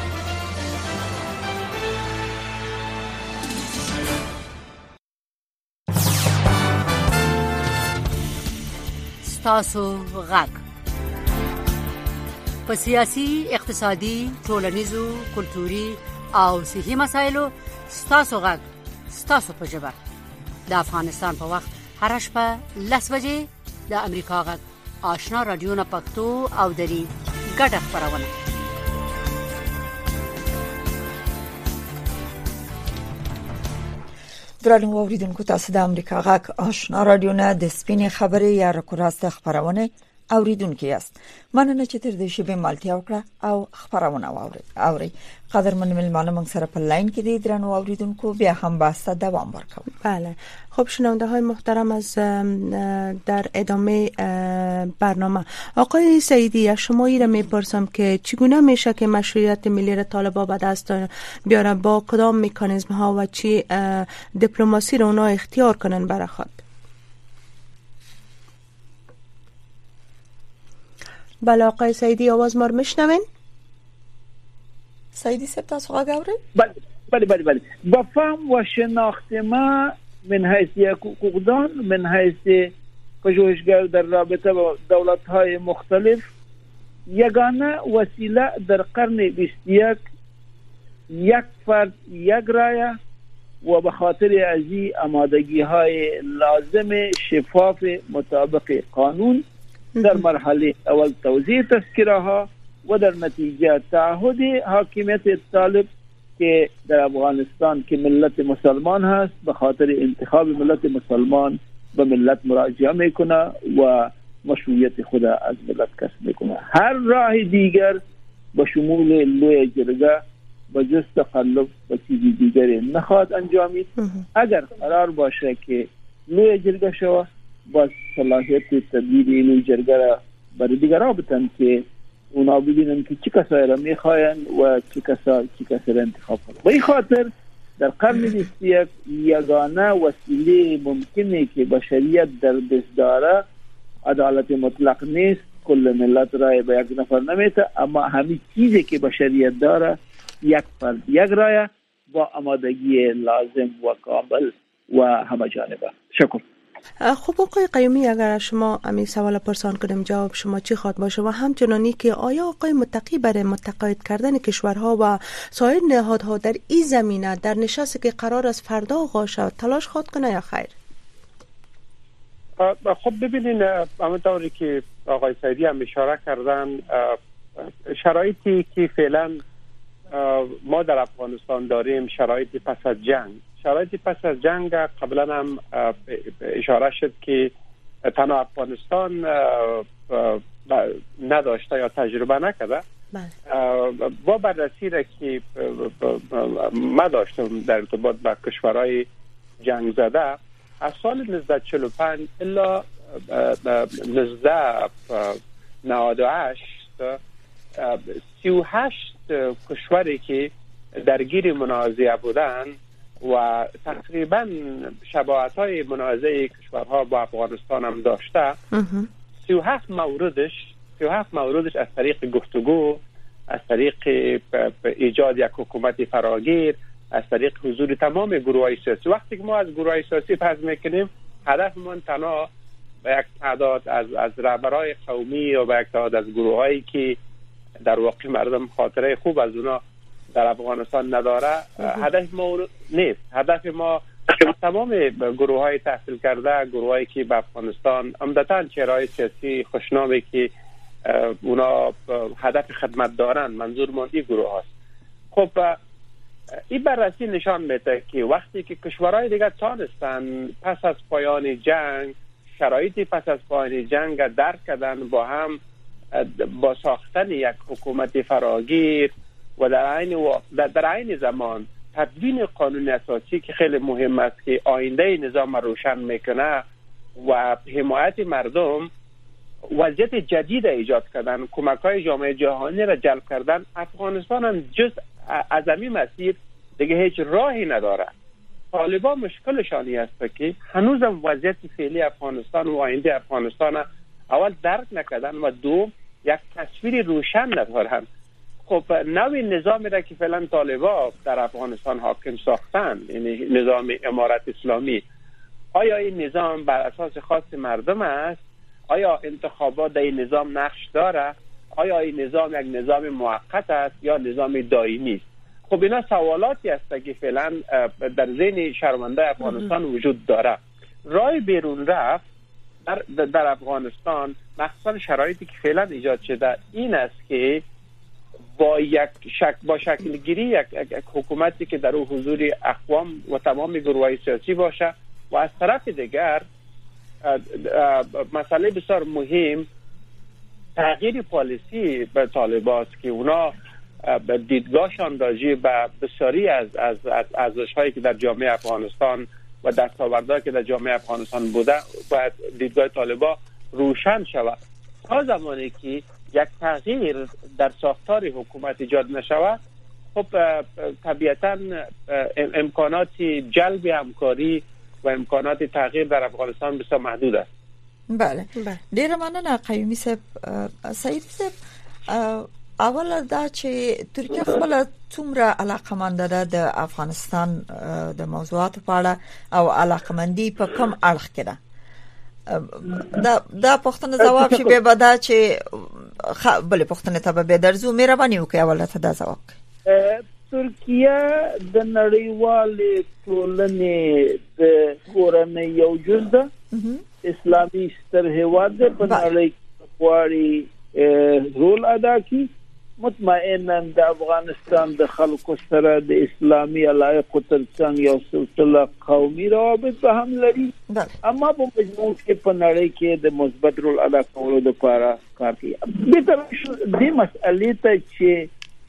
J: ستاسو غږ په سیاسي، اقتصادي، ټولنیزو، کلتوري او صحي مسایلو ستاسو غږ ستاسو په ژبه د افغانستان په وخت هر شپه لس بجې د امریکا غږ آشنا رادیو نه پښتو او دری ګډه خبرونه.
D: درنو اوریدونکو، تاسو د امریکا غږ آشنا رادیو نه د سپینې خبرې یا راکوراست خبرونه اوریدونکو یاست. مننه چې تر دې شی مالتیا وکړه او خبرونه واوري. اوري قدرمن ملمانه موږ سره په لاین کې دي. درنو اوریدونکو، بیا هم باسته دوام ورکوم.
E: بله، خب شنونده های محترم، از در ادامه برنامه آقای سعیدی از شما ای را میپرسم که چگونه میشه که مشروعیت ملی را طالبان به دست بیاره، با کدام مکانیزم ها و چی دیپلماسی را اونا اختیار کنن برای خود؟ بله آقای سعیدی، آواز ما رو میشنوین؟
D: سعیدی سب تاسو غږ اورئ؟
G: بله بله بله بله با فهم و شناخت ما من حیث حقوقدان، من حیث پژوهشگر در رابطه با دولت‌های مختلف، یگانه وسیله در قرن بیست و یک یک فرد یک رایه و به خاطر ازی آمادگی‌های لازم شفاف مطابق قانون در مرحله اول توزیع تذکره ها و در نتیجه تعهد حاکمیت طالب که در افغانستان که ملت مسلمان هست به خاطر انتخاب ملت مسلمان به ملت مراجعه میکنه و مشروعیت خود از ملت کسب میکنه. هر راه دیگر به شمول لوی جرگه به جز تقلب و چیزی دیگری نخواهد انجامید. اگر قرار باشه که لوی جرگه شود، با صلاحیت تدبیر این جرگه را برای دیگران بتن که اونا ببینن که چی کسایی را میخواین و چی کسا چی کسی را انتخاب کنن. به این خاطر در قرن بیست و یک یگانه وسیله ممکنه که بشریت در دست داره عدالت مطلق نیست. کل ملت رای به یک نفر نمیته، اما همین چیزی که بشریت داره یک فرد یک رای با آمادگی لازم و کامل و همه جانبه. شکر.
E: خب آقای قیومی، اگر شما همین سوال پرسان کنیم جواب شما چی خواد باشه؟ و همچنانی که آیا آقای متقی برای متقاعد کردن کشورها و سایر نهادها در این زمینه در نشستی که قرار است فردا آغاز شود تلاش خواد کنه یا خیر؟
H: خب ببینین، همونطوری که آقای سعیدی هم اشاره کردن، شرایطی که فعلا ما در افغانستان داریم شرایط پس از جنگ شرایط پس از جنگ قبلا هم اشاره شد که تنها افغانستان نداشته یا تجربه نکرده. با بررسی را که ما داشتم در ارتباط با کشورهای جنگ زده، از سال نوزده چهل و پنج الا نوزده نود و هشت سی و هشت کشوری که درگیر منازعه بودن و تقریبا شباهت‌های منازعه کشورها با افغانستان هم داشته، سی و هفت موردش سی و هفت موردش از طریق گفتگو، از طریق ایجاد یک حکومت فراگیر، از طریق حضور تمام گروه‌های سیاسی. وقتی که ما از گروه‌های سیاسی بحث میکنیم، هدفمون تنها به یک تعداد از از رهبران قومی یا به یک تعداد از گروه‌هایی که در واقع مردم خاطره خوب از اونا در افغانستان نداره هدف ما نیست. هدف ما تمام گروه‌های تحصیل کرده، گروهایی که به افغانستان عمدتاً چهره‌های سیاسی خوشنامی که اونا هدف خدمت دارن، منظور ما این گروه هاست. خب این بررسی نشان میده که وقتی که کشورهای دیگر تانستن پس از پایان جنگ شرایطی پس از پایان جنگ درک کردن، با هم با ساختن یک حکومت فراگیر و در عین و در عین زمان تدوین قانون اساسی که خیلی مهم است که آینده نظام روشن میکنه و حمایت مردم، وضعیت جدید ایجاد کردن، کمک‌های جامعه جهانی را جلب کردن، افغانستان هم جز از این مسیر دیگه هیچ راهی نداره. طالبان مشکلشانی است که هنوزم وضعیت فعلی افغانستان و آینده افغانستان اول درک نکردن و دوم یک تصویر روشن ندارن. خب نوع نظامی را که فعلا طالبان در افغانستان حاکم ساختن، یعنی نظام امارت اسلامی، آیا این نظام بر اساس خواست مردم است؟ آیا انتخابات در این نظام نقش داره؟ آیا این نظام یک نظام موقت است یا نظام دائمی است؟ خب اینا سوالاتی است که فعلا در ذهن شهروندان افغانستان وجود داره. راه بیرون رفت در, در افغانستان مخصوصا شرایطی که فعلا ایجاد شده این است که با یک شک با شکل گیری یک, یک, یک حکومتی که در او حضور اقوام و تمام گروه‌های سیاسی باشه و از طرف دیگر مسئله بسیار مهم تغییر پالیسی به طالبان است که اونا به دیدگاهشان راجع به بسیاری از از ارزش‌هایی که در جامعه افغانستان و دستاوردهایی که در جامعه افغانستان بوده باید دیدگاه طالبان روشن شود. تا زمانی که یک تغییر در ساختار حکومت ایجاد نشود، خب طبیعتاً امکانات جلب همکاری و امکانات تغییر در افغانستان بسیار محدود است.
D: بله ډیره مننه قیومي صاحب. سعید صاحب، اول دا چې ترکیه خپل څومره علاقمند ده د افغانستان د موضوعاتو په اړه او علاقمندي په کوم اړخ کې ده؟ دا دا پښتنه جواب شي به بدا چې بلې پښتنه ته به درځو. مهرباني وکړئ اول ته دا جواب.
G: ترکیه د نړیوال ټولنې د کورنۍ یو جز ده، اسلامي ستر هیواد ده، په نړۍ غواړي رول ادا کړي. مطمئنا د افغانستان د خلکو سره د اسلامي علایقو ترڅنګ یو سلسله قومي روابط به هم لري، اما په مجموع کې په نړۍ کې د مثبت رول ادا کولو لپاره کار کوي. دې مسئلې ته چې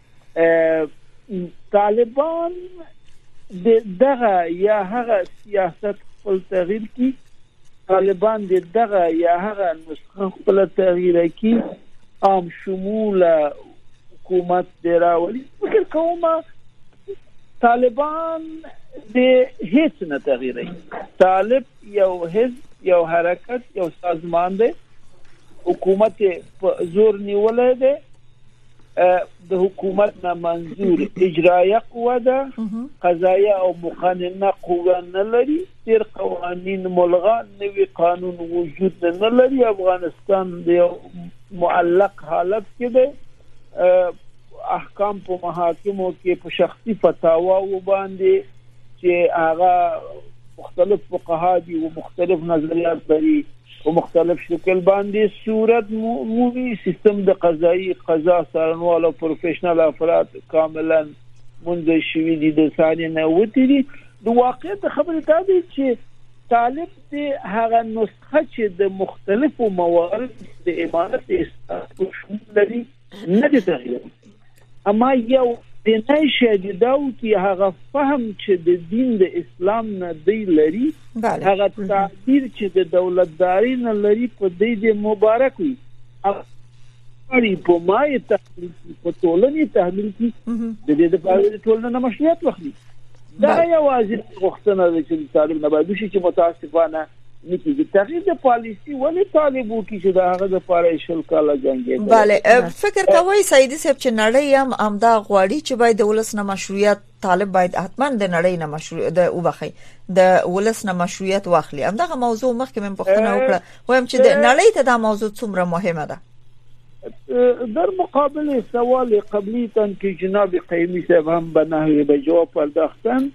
G: طالبان دغه یا هغه سیاست خپل تغییر کی، طالبان دغه یا هغه نسخه خپل تغییر کی، عام شمول حکومت دراولي. فکر کوم طالبان د هیڅ نه تغییر. طالب یو حزب، یو حرکت، یو سازمان دی، حکومت په زور نیولای دی، د حکومت نه منظور اجرایه قوه ده، قضایه او مقننه قوه نه لري، تیر قوانین ملغا، نوی قانون وجود نه لري. افغانستان د معلق حالت کې ده، احکام په محاکمو کې په شخصي فتاوا وباندې چې هغه مختلف فقها دي او مختلف نظریات لري او مختلف شکل باندې صورت مومي. سیستم د قضایي قضا څارنوال او پروفیشنل افراد کاملا منځ شوي دي، د ثاني نه وتی دي. د واقعیت خبره دا ده چې طالب د هغه نسخه چې د مختلفو موارد د امارت اسلام شمول لري نه دي تغییر، اما یو د نشه د داو کې هغه فهم چې د دین د اسلام نه دی لري، هغه تعبیر چې د دولتداري نه لري په دې د مبارک وي. اړي په مای تحلیل په ټولنې تحلیل کې د دې د پاره ټولنه مشروعیت واخلي. دا یو واضح غوښتنه ده چې طالب نه باید شي چې متاسفانه نکیږي. تغییر د پالیسی ولی طالب وکړي چې د هغه د پاره شل کاله جنګي.
D: بله فکر کوي سیدی صاحب چې نړۍ هم امدا غواړي چې باید د ولس نه مشروعیت طالب باید حتما د نړۍ نه مشروع د وبخي د ولس نه مشروعیت واخلي. همدغه موضوع مخکې من پوښتنه وکړه وایم چې د نړۍ ته دا موضوع څومره مهمه ده.
G: در مقابل سوال قبلی تن که جناب قیمی صاحب هم به نحوی به جواب پرداختن،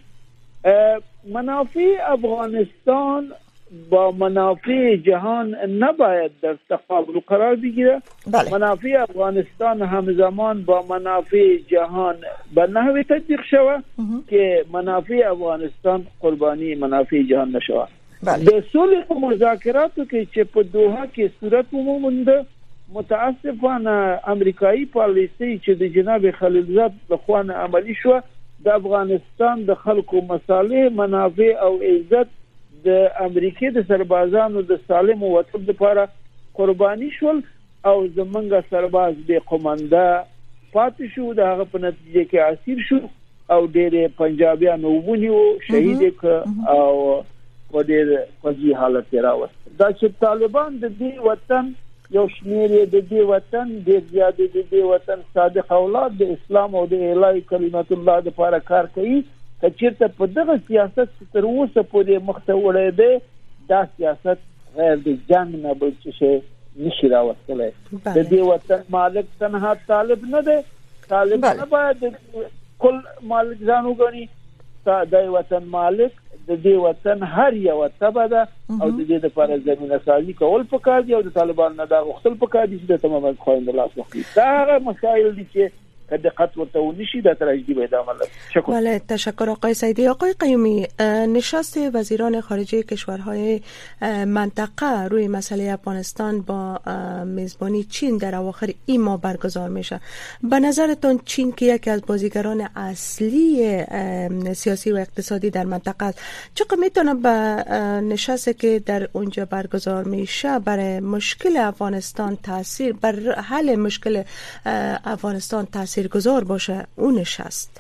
G: منافع افغانستان با منافع جهان نباید در تقابل قرار بگیره.
D: بله.
G: منافع افغانستان همزمان با منافع جهان به نحوی تطبیق شود که منافع افغانستان قربانی منافع جهان نشود.
D: بله.
G: به صلح مذاکراتو که چه په دوحه کې صورت ومونده، متاسفانه امریکایي پالیسی چې د جناب خلیلزاد لخوا عملی شو د افغانستان د خلکو مصالح، منافع او عزت د امریکای د سربازانو د سالم وطن لپاره قرباني شول او زمونږ سرباز به قومنده پاتې شو. د هغه په نتیجه کې اسیر شو او ډېر پنجابیان وونیو، شهید ک او په ډېر فزي حالت راوست. دا چې طالبان د دې وطن یو شمیر د دې وطن ډېر زیات د دې وطن صادق اولاد د اسلام او د الهي کلمت الله لپاره کار کوي، که چیرته په دغه سیاست تر اوسه پورې مخته وړي دی، دا سیاست غیر د جنگ نه بل څه نشي راوستلی. د دې وطن مالک تنها طالب نه دی، طالب نه باید کل مالک ځان وګڼي، د وطن مالک د دې وطن هر یو تبع ده او د دې لپاره زمينه سازي کول پکار دي او د طالبان نه دا غوښتل پکار دي چې د تمام خويند لاس وخلي. دا هغه مسائل دي چې که دقت ورته ونشي د تراژدی به ادامه لري. شکر.
E: بله تشکر آقای سیدی. آقای قیومی، نشست وزیران خارجه کشورهای منطقه روی مسئله افغانستان با میزبانی چین در اواخر این ماه برگزار میشه. به نظرتون چین که یکی از بازیگران اصلی سیاسی و اقتصادی در منطقه است، چقدر میتونه به نشستی که در اونجا برگزار میشه برای مشکل افغانستان تاثیر بر حل مشکل افغانستان تاثیر گذار باشه اون نشست؟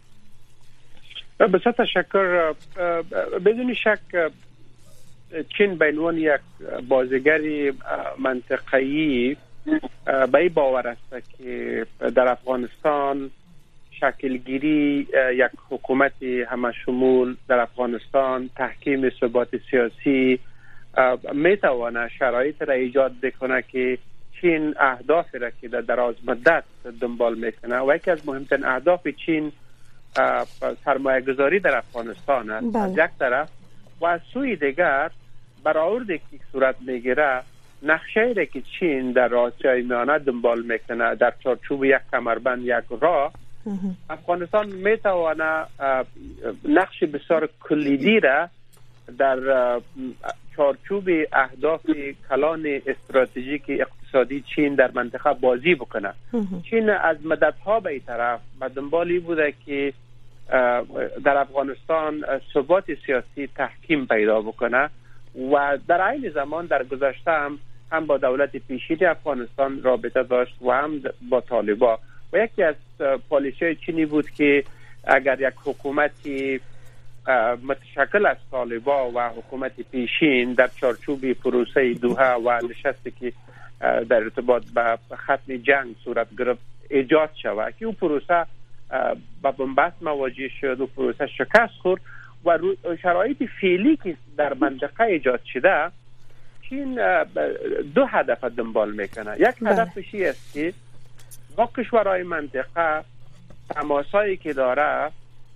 H: بسیار تشکر. بدون شک چین به عنوان یک بازیگری منطقه‌ای به این باور است که در افغانستان شکلگیری یک حکومت همشمول در افغانستان، تحکیم ثبات سیاسی میتواند شرایط را ایجاد بکنه که چین اهدافی را که در دراز مدت دنبال میکنه و یکی از مهمترین اهداف چین سرمایه گذاری در افغانستان است از یک طرف، و از سوی دیگر برآوردی که صورت میگیره نقشه‌ای را که چین در آسیای میانه دنبال میکنه در چارچوب یک کمربند، یک راه، افغانستان میتونه نقش بسیار کلیدی را در چارچوب اهداف کلان استراتژیک اقتصادی چین در منطقه بازی بکنه. چین از مدت‌ها به این طرف به دنبالی بوده که در افغانستان ثبات سیاسی تحکیم پیدا بکنه و در عین زمان در گذشته هم هم با دولت پیشین افغانستان رابطه داشت و هم با طالبان، و یکی از پالیسی چینی بود که اگر یک حکومتی متشکل از طالبان و حکومت پیشین در چارچوب پروسه دوحه و نشستی که در ارتباط به ختم جنگ صورت گرفت ایجاد شود که اون پروسه با بنبست مواجه شد و پروسه شکست خورد و شرایط فعلی که در منطقه ایجاد شده، چین دو هدف دنبال میکنه. یک هدفش است که با کشورهای منطقه تماسایی که داره،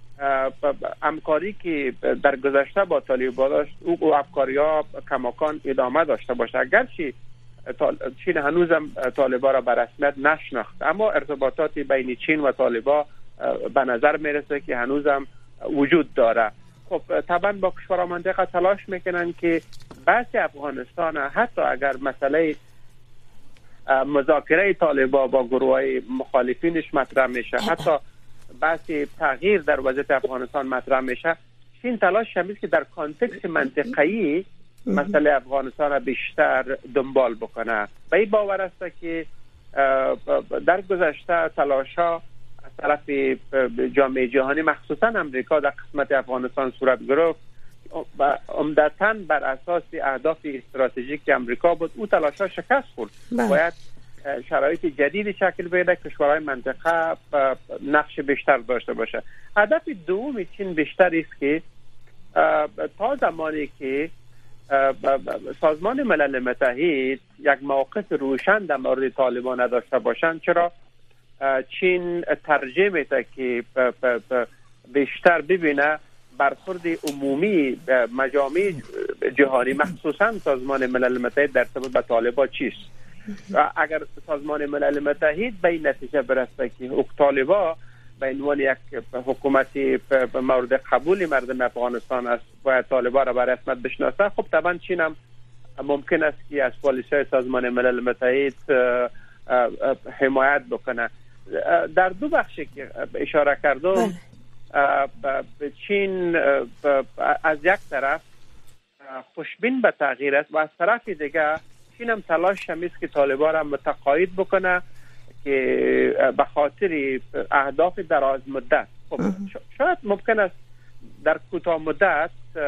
H: همکاری که در گذشته با طالبان داشت، او همکاری‌ها کماکان ادامه داشته باشه. اگرچه چین هنوزم طالبان را به رسمیت نشناخت، اما ارتباطات بین چین و طالبان به نظر میرسه که هنوزم وجود داره. خب طبعا با کشورهای منطقه تلاش میکنن که بحث افغانستان حتی اگر مسئله مذاکره طالبان با گروه‌های مخالفینش مطرح میشه، حتی بحث تغییر در وضعیت افغانستان مطرح میشه، چین تلاش شمیست که در کانتکست منطقه‌ای مسئله افغانستان بیشتر دنبال بکنه. و این باور است که در گذشته تلاش‌ها از طرف جامعه جهانی مخصوصا امریکا در قسمت افغانستان صورت گرفت و عمدتاً بر اساس اهداف استراتژیک امریکا بود. او تلاش‌ها شکست خورد. باید شرایط جدیدی شکل بده، کشورهای منطقه نقش بیشتر داشته باشه. هدف دوم چین بیشتر است که تا زمانی که سازمان ملل متحد یک موقف روشن در مورد طالبان نداشته باشند، چرا چین ترجیح میده که بیشتر ببینه برخورد عمومی مجامع جهانی مخصوصا سازمان ملل متحد در ارتباط با طالبان چیست. اگر سازمان ملل متحد به این نتیجه برسه که طالبان به عنوان یک حکومتی مورد قبول مردم افغانستان است، باید طالبان را به رسمیت بشناسه، خب طبعا چین هم ممکن است که از پالیسی سازمان ملل متحد حمایت بکنه. در دو بخشی که اشاره کردم، چین از یک طرف خوشبین به تغییر است و از طرف دیگه چین هم تلاش است که طالبان را متقاعد بکنه که به خاطر اهداف دراز مدت، خب شاید ممکن است در کوتاه مدت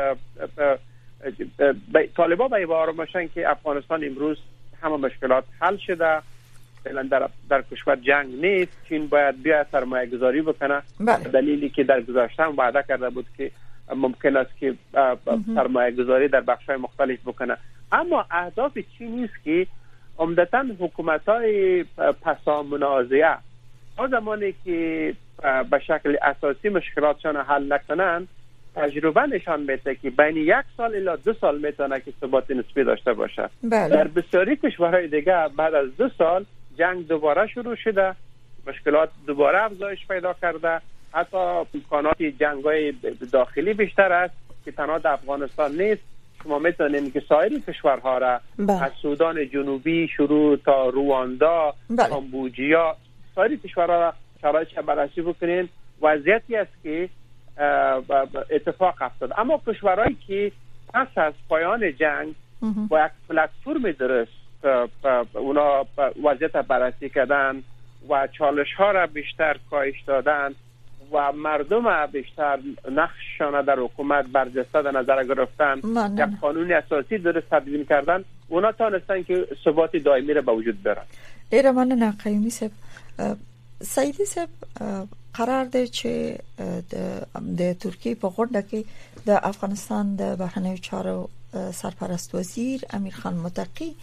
H: طالبان به باور باشن که افغانستان امروز همه مشکلات حل شده، فعلا در در کشور جنگ نیست، چین باید بیا سرمایه گذاری بکنه. دلیلی که در گذشته هم وعده کرده بود که ممکن است که سرمایه گذاری در بخش‌های مختلف بکنه. اما اهداف چین است که عمدتاً حکومت‌های پسا منازعه تا زمانی که به شکل اساسی مشکلاتشان حل نکنن، تجربه نشان میده که بین یک سال الی دو سال میتونه که ثبات نسبی داشته باشه. بله. در بسیاری کشورهای دیگه بعد از دو سال جنگ دوباره شروع شده، مشکلات دوباره افزایش پیدا کرده، حتی امکانات جنگ‌های داخلی بیشتر است که تنها در افغانستان نیست. شما میتونید که سایر کشورها را از سودان جنوبی شروع تا رواندا، کامبوجیا، سایر کشورها را شرایطش بررسی بکنین. وضعیتی است که اتفاق افتاد. اما کشورهایی که پس از پایان جنگ با یک پلتفرم درست اونا وضعیت بررسی کردن و چالش ها را بیشتر کاهش دادن و مردم را بیشتر نقششان در حکومت برجسته در نظر گرفتن، یک قانون اساسی درست تدوین کردن، اونا تانستن که ثبات دائمی را به وجود بیارن.
D: ایره مننه قیومی صاحب. سیدی صاحب، قرار دی چې د ترکیه په غونډه کې د افغانستان د بهرنیو چارو سرپرست وزیر امیر خان متقی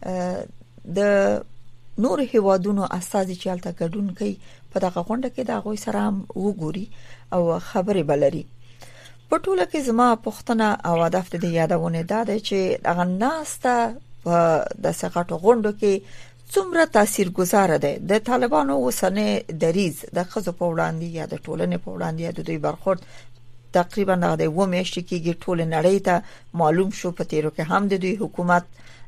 D: د نور هیوادونو استازي چې هلته ګډون کوي په دغه غونډه کې د هغوی سره هم وګوري او خبرې بلري. په ټوله کې زما پوښتنه او هدف د یادونه ده چې هغه ناسته په داسې غټو غونډو کې څومره تاثیرګذار ده د طالبانو وسنه دریز د خزو په وړاندې یا د ټولنې په وړاندې یا د دوی برخورد تقریبا د و میاشتې کې ټول نړۍ ته معلوم شو. په تیرو کې هم د دوی حکومت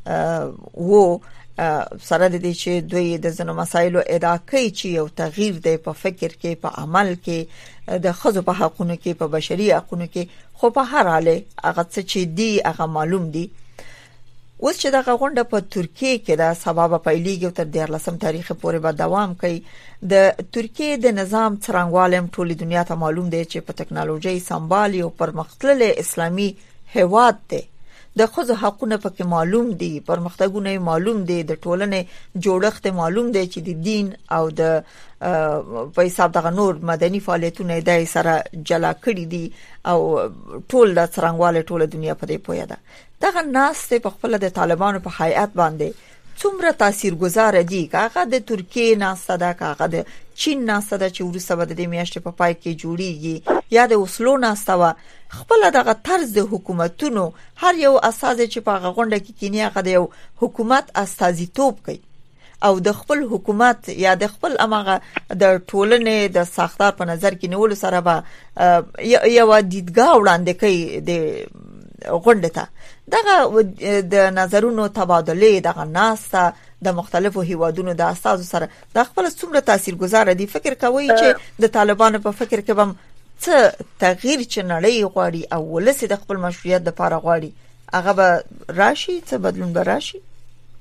D: وو سره د دې چې دوی د ځینو مسایلو ادعا کوي چې یو تغییر دی په فکر کې، په عمل کې، د خزو په حقونو کې، په بشري حقونو کې، خو په هر حال هغه څه چې دی هغه معلوم دی. اوس چې دغه غونډه په ترکیه کې د سبب پیلېږي تر دیارلسم تاریخ پورې به دوام کوي، د ترکیه د نظام څرنګوالم ټولې دنیا ته معلوم دی چې په ټکنالوژي سمبالي او پرمختللي اسلامي هیواد دی. د خزو حقونه پکې معلوم دي، پرمختګونه معلوم دي، د ټولنې جوړښت معلوم دی چې د دین او د په حساب دغه نور مدني فعالیتونه د سره جلا کړی دي او ټول د څرنګواله ټول دنیا په دې پوهه ده. دغه ناس په خپل د طالبانو په حیات باندې څومره تاثیرګذار دي؟ هغه د ترکیه ناسته ده، هغه د چین ناسته ده چې ورسره به د میاشتې په پای کې جوړیږي، یا د اوسلو ناسته و. خپل دغه طرز د حکومتونو هر یو اساس چې په غونډه کې کینی هغه د یو حکومت استازیتوب کوي او د خپل حکومت یا د خپل امغه د ټولنې د ساختار په نظر کې نیول سره به یو دیدګا وړاندې کوي د غونډه ته. دغه د نظرونو تبادله دغه ناسته د مختلفو هیوادونو د اساسو سره د خپل څومره تاثیرګذار دي؟ فکر کوي چې د طالبانو په فکر کې بم څه تغییر چې نړۍ غواړي او ولسی د خپل مشروعیت لپاره غواړي هغه به راشي، څه بدلون به راشي؟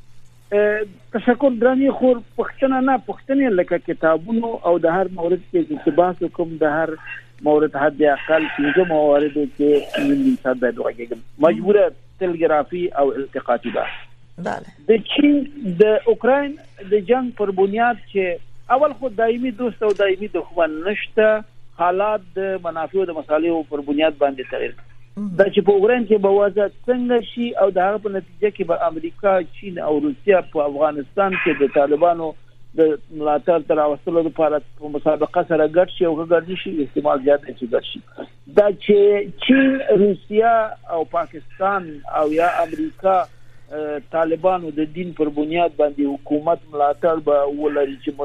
G: تشکر درنی خور پښتنه نه پښتنه لکه کتابونو او د هر مورد کې چې بحث کوم د هر مورد حد اقل پنځه موارد کې ملي صدر دوغه مجبوره تلګرافي او التقاطي بحث.
D: بله.
G: د چین د اوکراین د جنگ پر بنیاد چې اول خو دایمي دوست او دایمي دښمن نشته، حالات د منافع او د مصالحو پر بنیاد باندې تغیر دا چې په اوکراین کې به وضع څنګه شي او د هغه په نتیجه کې به امریکا، چین او روسیا په افغانستان کې د طالبانو د ملاتړ تر اوسلو لپاره په مسابقه سره ګډ شي او ګډ شي احتمال زیات دی چې ګډ شي. دا چې چین، روسیا او پاکستان او یا امریکا طالبانو د دین پر بنیاد باندې حکومت ملاتړ به ولري چې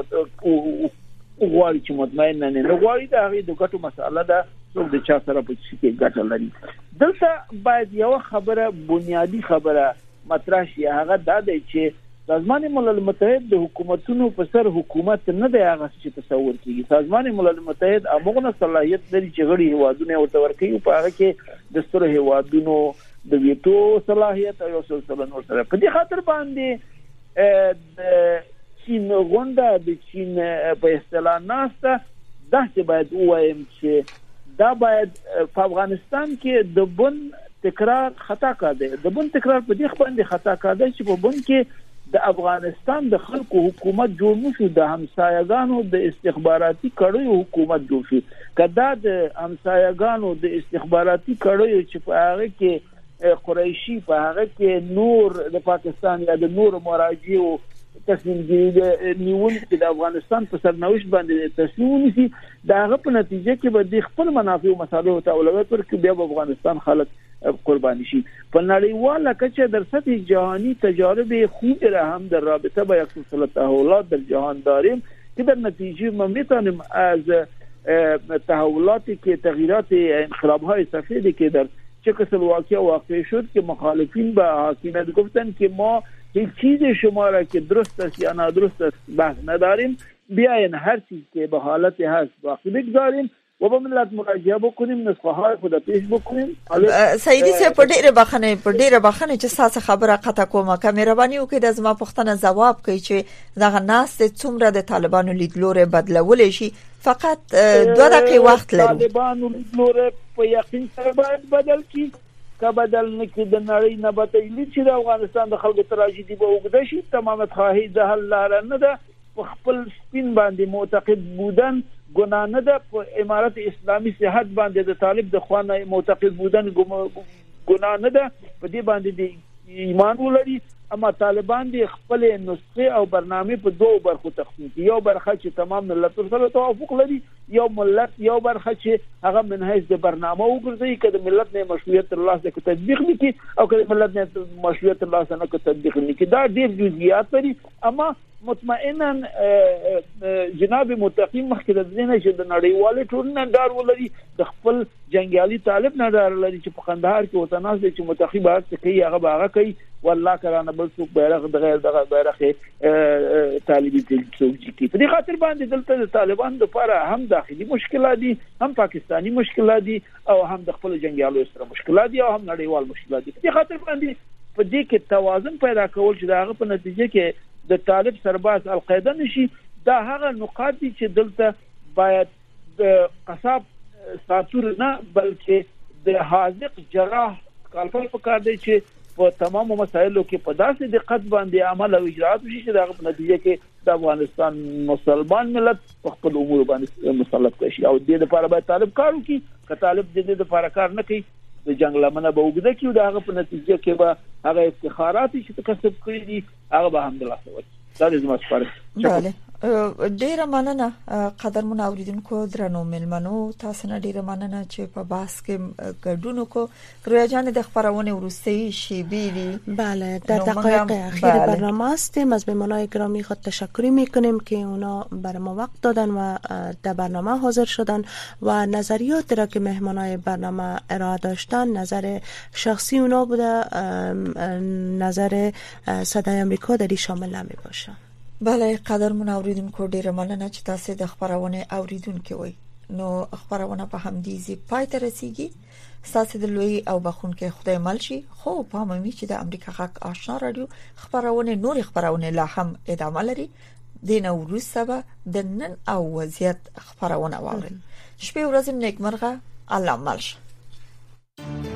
G: غواړي چې مطمئن نه نه غواړي دا هغه د ګټو مسله ده څوک د چا سره په څه کې ګټه لري. دلته باید یو خبره بنیادی خبره مطرح شي، هغه دا دی چې سازمان ملل متحد د حکومتونو په سر حکومت نه دی هغه چې تصور کیږي. سازمان ملل متحد هغه صلاحیت لري چې غړي هوادونه ورته ورکوي، په هغه کې د ستر هوادونو د ویټو صلاحیت او سلسله نور سره. په دې خاطر باندې د چین غونډه د چین په اصطلاح ناسته داسې باید وایم چې دا باید په افغانستان کې د بن تکرار خطا کړي. د بن تکرار په دې باندې خطا کړي چې په بن کې د افغانستان د خلکو حکومت جوړ نشو، د همسایګانو د استخباراتي کړیو حکومت جوړ شي. کدا د همسایګانو د استخباراتي کړیو چې په هغه کې قریشي، په هغه کې نور د پاکستان یا د نور مراجعو تصمیم نیول نیول چې د افغانستان په سرنوشت باندې تصمیم ونیسي، دا هغه په نتیجه کې به د خپل منافع او مصالحو ته اولویت ورکړي، بیا به افغانستان خلک قرباني شي. په نړیواله کچه در سطح جهانی تجارب خوب را هم در رابطه با یک سلسله تحولات در جهان داریم که در نتیجه ما میتونیم از تحولاتی که تغییرات انقلاب‌های سفیدی که در چکسلواکیه واقع شد که مخالفین به حاکمیت گفتن که ما هیچ چیز شما را که درست است یا نادرست است بحث نداریم، بیاین هر چیز که به حالت هست باقی بگذاریم و به ملت مراجعه بکنیم، نسخه های خود پیش بکنیم.
D: سیدی صاحب په ډیره بخنه په ډیره بخنه چې تاسو خبره قطع کومه کیمرابانی او کې د زما پښتنه جواب کوي چې دغه ناس څومره د طالبانو لیدلوره بدلول شي، فقط دوه دقیقې وخت لرو.
G: طالبانو لیدلوره په یقین سره باید بدل کی که بدل نکړي د نړۍ نه به تجلید چې د افغانستان د خلکو تراژیدي به اوږده شي. تمامت خواهی د حل لاره نه ده، په خپل سپین باندې معتقد بودن ګناه نه ده، په امارت اسلامي صحت باندې د طالب د خوانه معتقد بودن ګناه نه ده، په دې باندې د ایمان ولري. اما طالبان د خپل نسخه او برنامه په دوه برخو تقسیم کړي، یو برخه چې تمام ملت سره توافق لري، یو ملت یو برخه چې هغه منهج د برنامه وګرځي کله ملت نه مشروعیت الله څخه تطبیق نکړي او کله ملت نه مشروعیت الله څخه تطبیق نکړي. دا ډېر جزئیات لري، اما مطمئنا جناب متقی مخکې د دې نه چې د نړیوال ټولنې ډار ولري، د خپل جنگیالي طالب نه ډار لري چې په قندهار کې وطناس دي چې متقی به څه کوي هغه به هغه کوي، والله کرانه بل څوک بیرغ د غیر دغه بیرغ طالبي څوک جدي. په دې خاطر باندې دلته د طالبان لپاره هم داخلي مشکلات دي، هم پاکستانی مشکلات دي او هم د خپل جنگیالو سره مشکلات دي او هم نړیوال مشکلات دي. په دې خاطر باندې په دې کې توازن پیدا کول چې دغه په نتیجه کې د طالب سرباز القاعده نشي، دا هغه نقاط دي چې دلته باید د قصاب ساتور نه بلکې د حاذق جراح کالفل پکار دی چې په تمامو مسایلو کې په داسې دقت باندې عمل او اجرات وشي چې دغه په نتیجه کې د افغانستان مسلمان ملت په خپل امور باندې مسلط شي. او د دې لپاره باید طالب کار وکړي، که طالب د دې لپاره کار نه کوي د جنگ لمنه به وګړي کې دغه په نتیجه کې به هغه افتخارات چې کسب کړی دي هغه به الحمدلله سوي. دا زما سپارښت.
D: بله ډیره مننه قدرمن اوریدونکو، درنو ملمنو، تاسو نه ډیره مننه چې په بحث کې ګډون کو. رویا جان د خبرونه ورسته شی بیلی.
E: بله در دقایق اخیر برنامه هستیم. از مهمانان گرامی خود تشکر میکنیم که اونا بر ما وقت دادن و در برنامه حاضر شدن و نظریات را که مهمانان برنامه ارائه داشتن نظر شخصی اونا بوده، نظر صدای امریکا در این شامل نمی باشه.
D: بله قدرمن اوریدونکو ډیره مننه چې تاسو د خبرونه اوریدونکو وي. نو خبرونه په همدې زی پای ته رسیدي. ساسي د لوی او بخون کې خدای ملشي خو په مې چې د امریکا غاک آشنا رادیو خبرونه نور خبرونه لا هم ادامه لري. د نوروز سبا د نن او وضعیت خبرونه واوري. شپه ورځ نیکمرغه. الله ملشه.